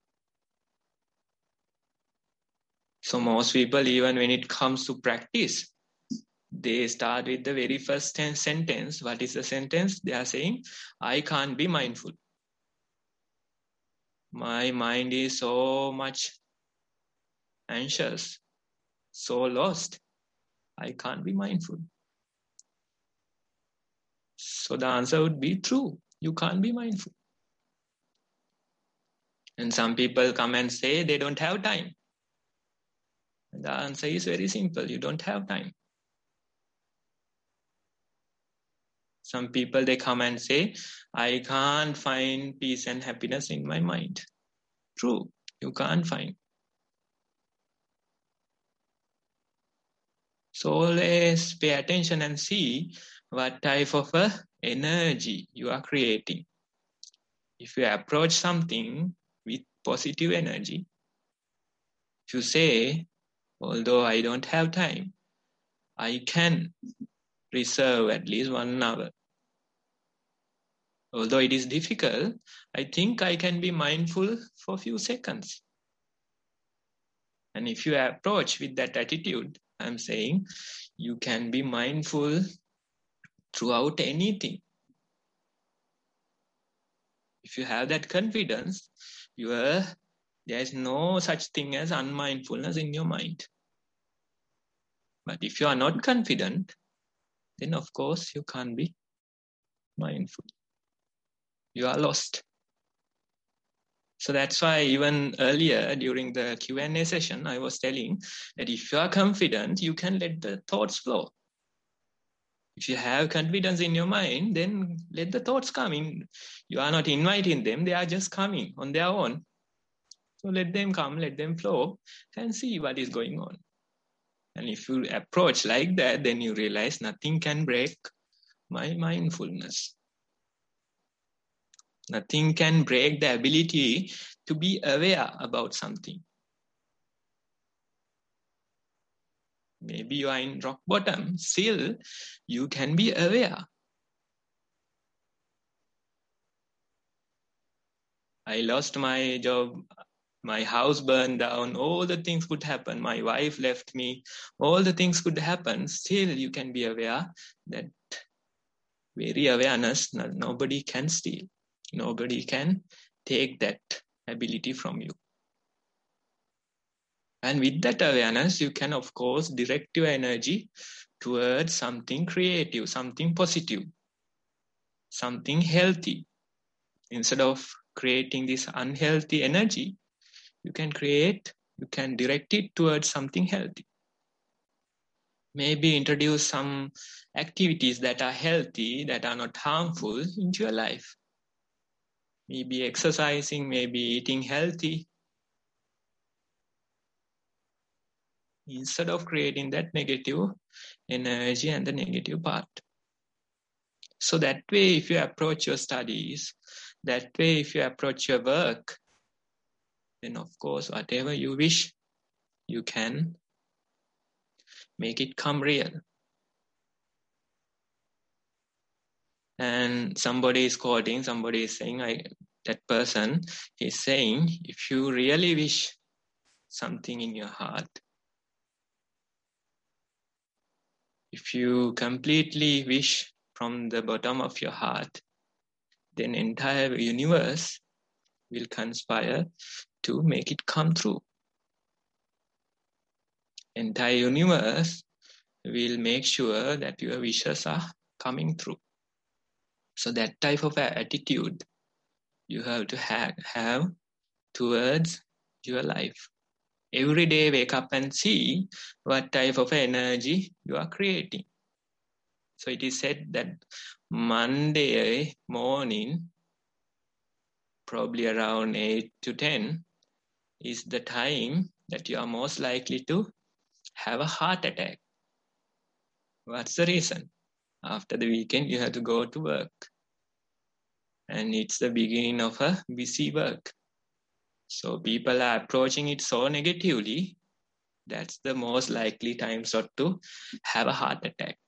[SPEAKER 2] So most people, even when it comes to practice, they start with the very first sentence. What is the sentence? They are saying, I can't be mindful. My mind is so much anxious, so lost. I can't be mindful. So the answer would be true. You can't be mindful. And some people come and say they don't have time. And the answer is very simple. You don't have time. Some people, they come and say, I can't find peace and happiness in my mind. True, you can't find. So always pay attention and see what type of energy you are creating. If you approach something with positive energy, if you say, although I don't have time, I can reserve at least 1 hour. Although it is difficult, I think I can be mindful for a few seconds. And if you approach with that attitude, I'm saying you can be mindful throughout anything. If you have that confidence, there is no such thing as unmindfulness in your mind. But if you are not confident, then of course you can't be mindful. You are lost. So that's why even earlier during the Q&A session, I was telling that if you are confident, you can let the thoughts flow. If you have confidence in your mind, then let the thoughts come in. You are not inviting them, they are just coming on their own. So let them come, let them flow, and see what is going on. And if you approach like that, then you realize nothing can break my mindfulness. Nothing can break the ability to be aware about something. Maybe you are in rock bottom, still you can be aware. I lost my job, my house burned down, all the things could happen. My wife left me, all the things could happen. Still you can be aware that very awareness, nobody can steal. Nobody can take that ability from you. And with that awareness, you can, of course, direct your energy towards something creative, something positive, something healthy. Instead of creating this unhealthy energy, you can direct it towards something healthy. Maybe introduce some activities that are healthy, that are not harmful into your life. Maybe exercising, maybe eating healthy. Instead of creating that negative energy and the negative part. So that way, if you approach your studies, that way, if you approach your work, then of course, whatever you wish, you can make it come real. And somebody is quoting, somebody is saying, that person is saying, if you really wish something in your heart, if you completely wish from the bottom of your heart, then entire universe will conspire to make it come true. Entire universe will make sure that your wishes are coming through. So that type of attitude you have to have towards your life. Every day wake up and see what type of energy you are creating. So it is said that Monday morning, probably around 8 to 10, is the time that you are most likely to have a heart attack. What's the reason? After the weekend, you have to go to work. And it's the beginning of a busy work. So people are approaching it so negatively, that's the most likely time slot to have a heart attack.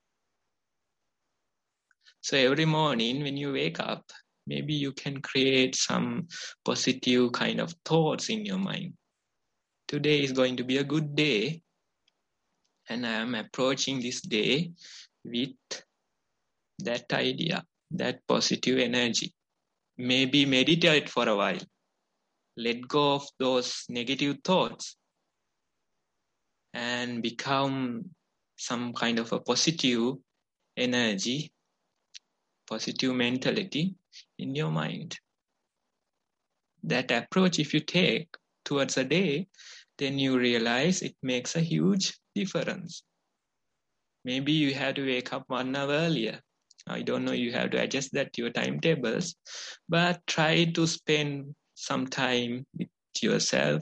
[SPEAKER 2] So every morning when you wake up, maybe you can create some positive kind of thoughts in your mind. Today is going to be a good day, and I am approaching this day with that idea, that positive energy. Maybe meditate for a while. Let go of those negative thoughts and become some kind of a positive energy, positive mentality in your mind. That approach, if you take towards a day, then you realize it makes a huge difference. Maybe you have to wake up 1 hour earlier. I don't know, you have to adjust that to your timetables, but try to spend some time with yourself.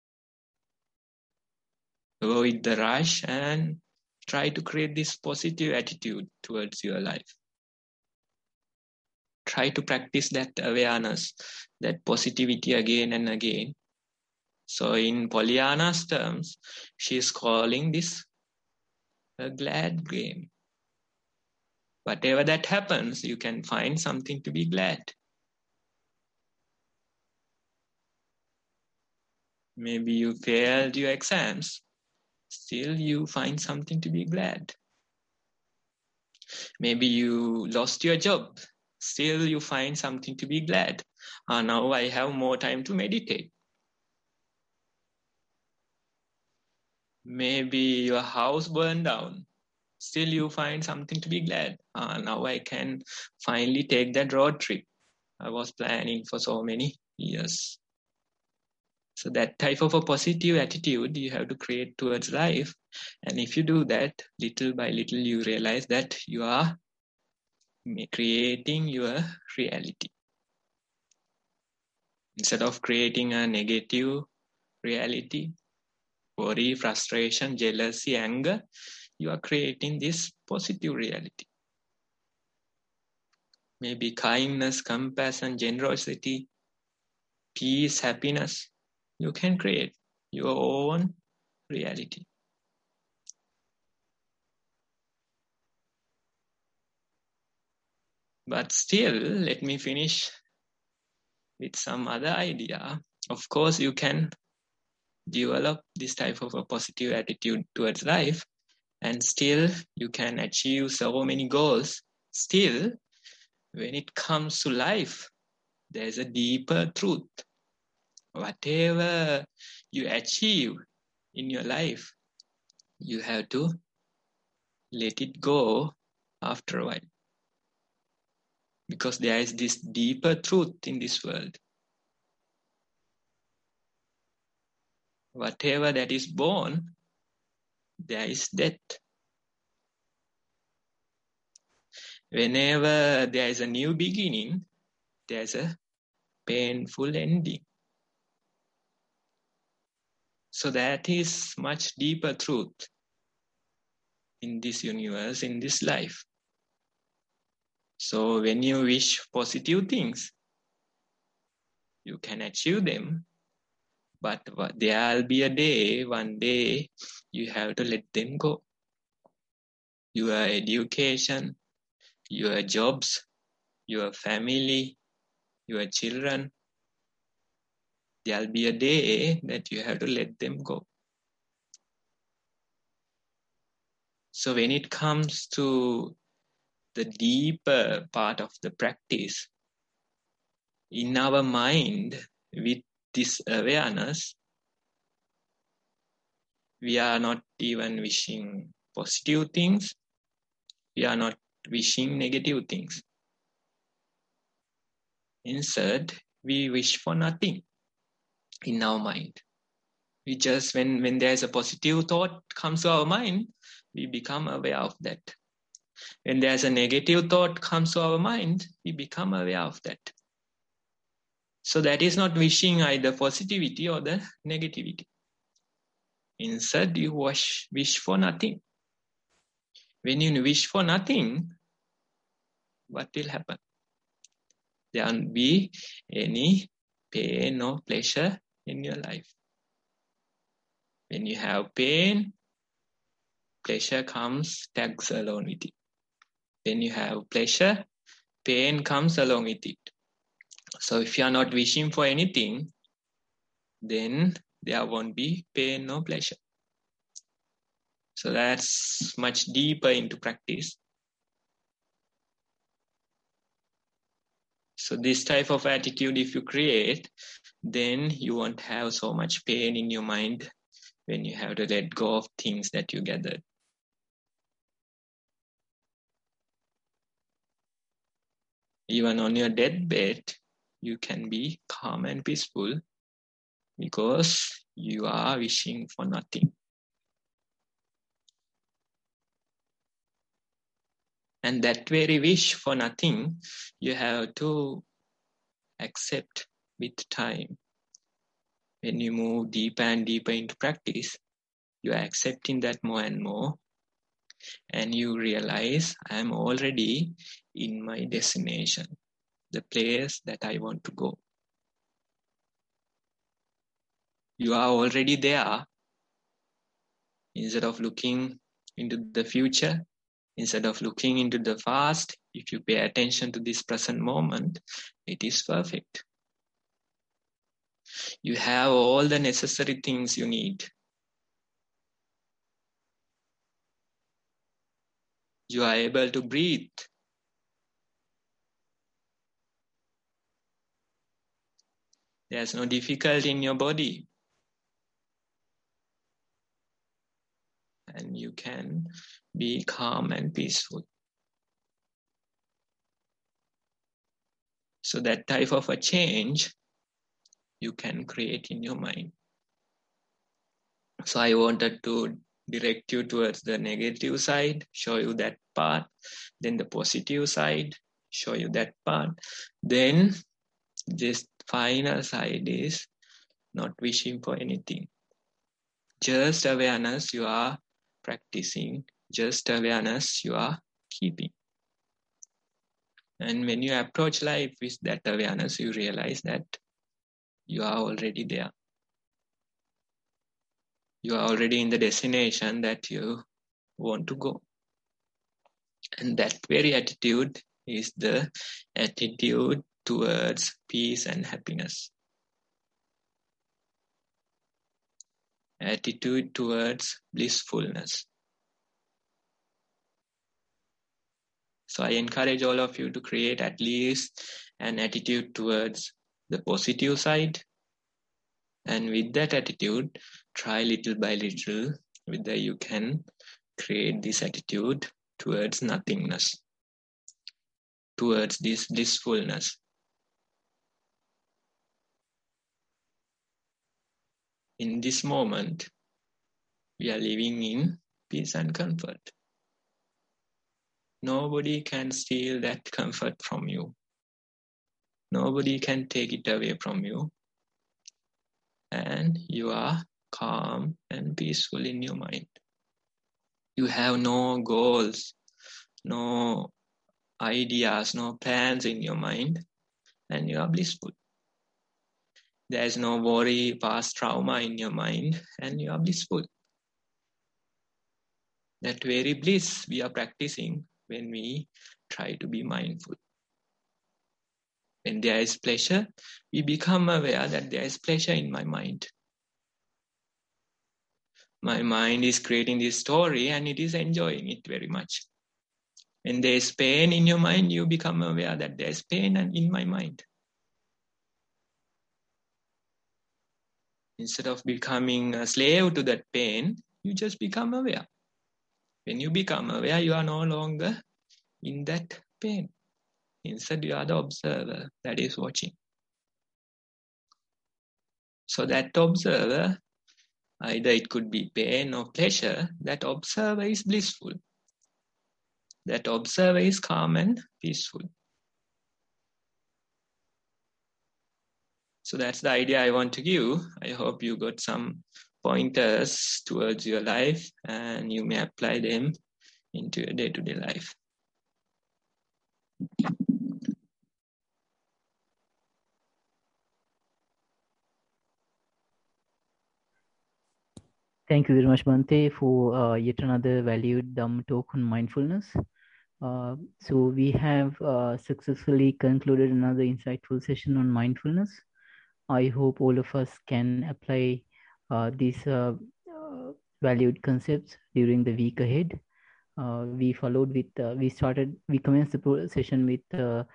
[SPEAKER 2] Avoid the rush and try to create this positive attitude towards your life. Try to practice that awareness, that positivity again and again. So in Pollyanna's terms, she's calling this a glad game. Whatever that happens, you can find something to be glad. Maybe you failed your exams, still you find something to be glad. Maybe you lost your job, still you find something to be glad. Now I have more time to meditate. Maybe your house burned down, still you find something to be glad. Now I can finally take that road trip I was planning for so many years. So that type of a positive attitude you have to create towards life, And if you do that, little by little, you realize that you are creating your reality. Instead of creating a negative reality, worry, frustration, jealousy, anger, you are creating this positive reality. Maybe kindness, compassion, generosity, peace, happiness. You can create your own reality. But still, let me finish with some other idea. Of course, you can develop this type of a positive attitude towards life, and still you can achieve so many goals. Still, when it comes to life, there's a deeper truth. Whatever you achieve in your life, you have to let it go after a while. Because there is this deeper truth in this world. Whatever that is born, there is death. Whenever there is a new beginning, there is a painful ending. So that is much deeper truth in this universe, in this life. So when you wish positive things, you can achieve them. But there will be a day, one day, you have to let them go. Your education, your jobs, your family, your children, there'll be a day that you have to let them go. So when it comes to the deeper part of the practice, in our mind, with this awareness, we are not even wishing positive things. We are not wishing negative things. Instead, we wish for nothing in our mind. We just, when there is a positive thought comes to our mind, we become aware of that. When there's a negative thought comes to our mind, we become aware of that. So that is not wishing either positivity or the negativity. Instead, you wish for nothing. When you wish for nothing, what will happen? There won't be any pain or pleasure in your life. When you have pain, pleasure comes, tags along with it. When you have pleasure, pain comes along with it. So if you are not wishing for anything, then there won't be pain or pleasure. So that's much deeper into practice. So this type of attitude, if you create, then you won't have so much pain in your mind when you have to let go of things that you gathered. Even on your deathbed, you can be calm and peaceful because you are wishing for nothing. And that very wish for nothing, you have to accept with time. When you move deeper and deeper into practice, you are accepting that more and more. And you realize, I am already in my destination, the place that I want to go. You are already there. Instead of looking into the future, instead of looking into the past, if you pay attention to this present moment, it is perfect. You have all the necessary things you need. You are able to breathe. There's no difficulty in your body. And you can be calm and peaceful. So that type of a change you can create in your mind. So I wanted to direct you towards the negative side, show you that path, then the positive side, show you that path. Then this final side is not wishing for anything. Just awareness you are practicing, just awareness you are keeping. And when you approach life with that awareness, you realize that you are already there. You are already in the destination that you want to go. And that very attitude is the attitude towards peace and happiness. Attitude towards blissfulness. So I encourage all of you to create at least an attitude towards the positive side. And with that attitude, try little by little whether you can create this attitude towards nothingness, towards this blissfulness. In this moment, we are living in peace and comfort. Nobody can steal that comfort from you. Nobody can take it away from you. And you are calm and peaceful in your mind. You have no goals, no ideas, no plans in your mind, and you are blissful. There is no worry, past trauma in your mind, and you are blissful. That very bliss we are practicing when we try to be mindful. When there is pleasure, we become aware that there is pleasure in my mind. My mind is creating this story and it is enjoying it very much. When there is pain in your mind, you become aware that there is pain in my mind. Instead of becoming a slave to that pain, you just become aware. When you become aware, you are no longer in that pain. Instead, you are the observer that is watching. So that observer, either it could be pain or pleasure, that observer is blissful. That observer is calm and peaceful. So that's the idea I want to give. I hope you got some pointers towards your life and you may apply them into your day-to-day life.
[SPEAKER 1] Thank you very much, Bhante, for yet another valued talk on mindfulness. So we have successfully concluded another insightful session on mindfulness. I hope all of us can apply these valued concepts during the week ahead. We commenced the session with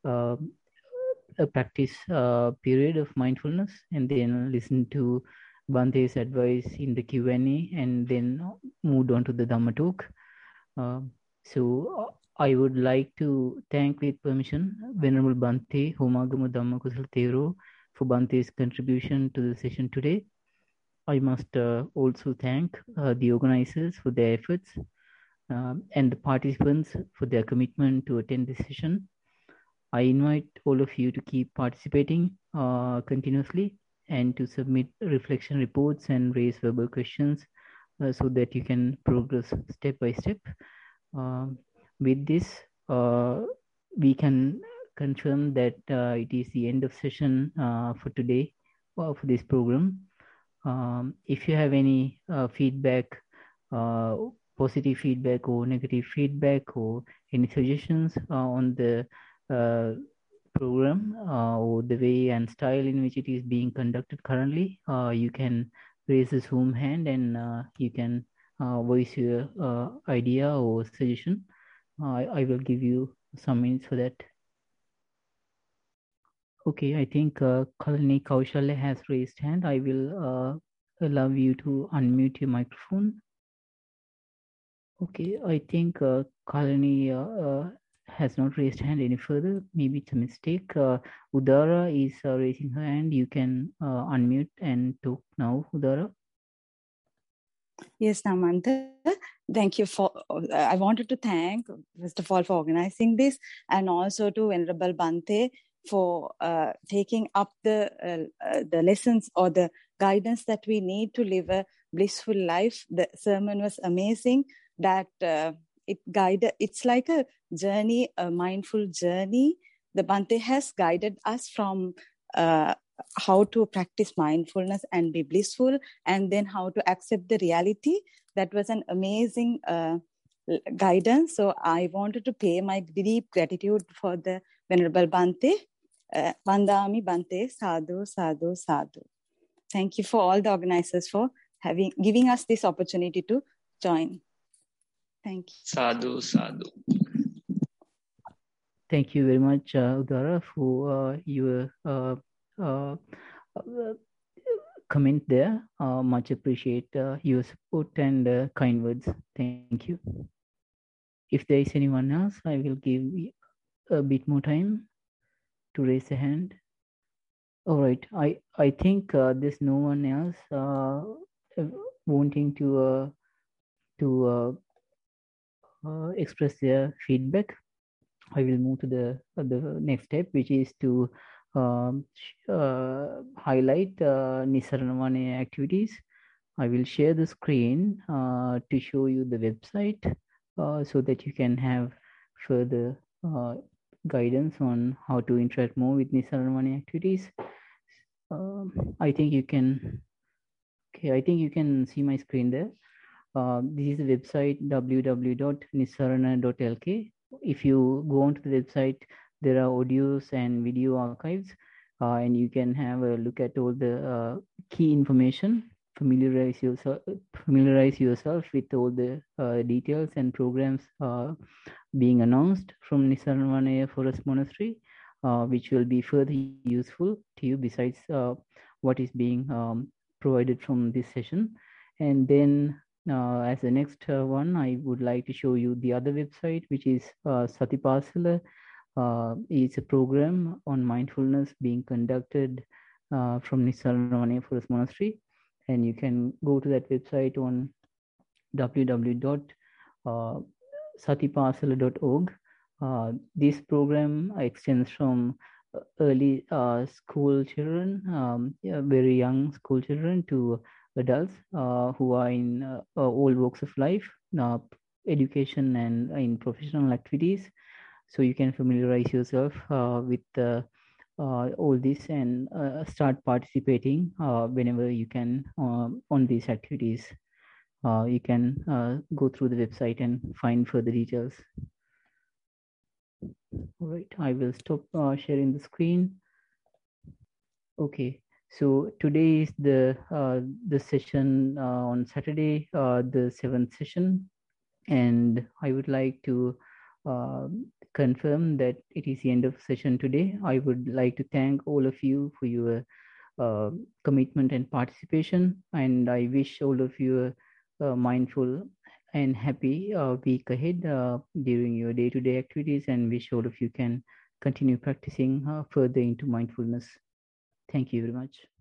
[SPEAKER 1] a practice period of mindfulness, and then listened to Bhante's advice in the Q&A, and then moved on to the Dhamma talk. So I would like to thank, with permission, Venerable Bhante Homagama Dhammakusala Thero for Bhante's contribution to the session today. I must also thank the organizers for their efforts and the participants for their commitment to attend this session. I invite all of you to keep participating continuously and to submit reflection reports and raise verbal questions so that you can progress step by step. With this, we can confirm that it is the end of session for today for this program. If you have any feedback, positive feedback or negative feedback, or any suggestions on the program or the way and style in which it is being conducted currently, you can raise the Zoom hand and you can voice your idea or suggestion. I will give you some minutes for that. Okay, I think Kalani Kaushalya has raised hand. I will allow you to unmute your microphone. Okay, I think Kalani has not raised hand any further. Maybe it's a mistake. Udara is raising her hand. You can unmute and talk now, Udara.
[SPEAKER 4] Yes, Namanta. Thank you for. I wanted to thank, first of all, for organizing this, and also to Venerable Bhante for taking up the lessons or the guidance that we need to live a blissful life. The sermon was amazing. That it guided. It's like a journey, a mindful journey. The Bhante has guided us from how to practice mindfulness and be blissful, and then how to accept the reality. That was an amazing guidance. So I wanted to pay my deep gratitude for the Venerable Bhante. Vandami Bhante, sadhu, sadhu, sadhu. Thank you for all the organizers for giving us this opportunity to join. Thank you.
[SPEAKER 2] Sadhu, sadhu.
[SPEAKER 1] Thank you very much, Udara, for your comment there. Much appreciate your support and kind words. Thank you. If there is anyone else, I will give a bit more time to raise a hand. All right. I think there's no one else wanting to express their feedback. I will move to the next step, which is to highlight Nisarana activities. I will share the screen to show you the website so that you can have further guidance on how to interact more with Nisarana activities. I think you can. Okay, I think you can see my screen there. This is the website www.nisarana.lk. If you go onto the website, there are audios and video archives, and you can have a look at all the key information. Familiarize yourself with all the details and programs being announced from Nisarana Forest Monastery, which will be further useful to you besides what is being provided from this session. And then as the next one, I would like to show you the other website, which is Satipasala. It's a program on mindfulness being conducted from Nisarana Forest Monastery. And you can go to that website on www.satipasala.org. This program extends from early school children, very young school children, to adults who are in all walks of life, education and in professional activities. So you can familiarize yourself with all this and start participating whenever you can on these activities. You can go through the website and find further details. All right, I will stop sharing the screen. Okay, so today is the session on Saturday, the 7th session, and I would like to confirm that it is the end of session today. I would like to thank all of you for your commitment and participation, and I wish all of you a mindful and happy week ahead during your day-to-day activities, and wish all of you can continue practicing further into mindfulness. Thank you very much.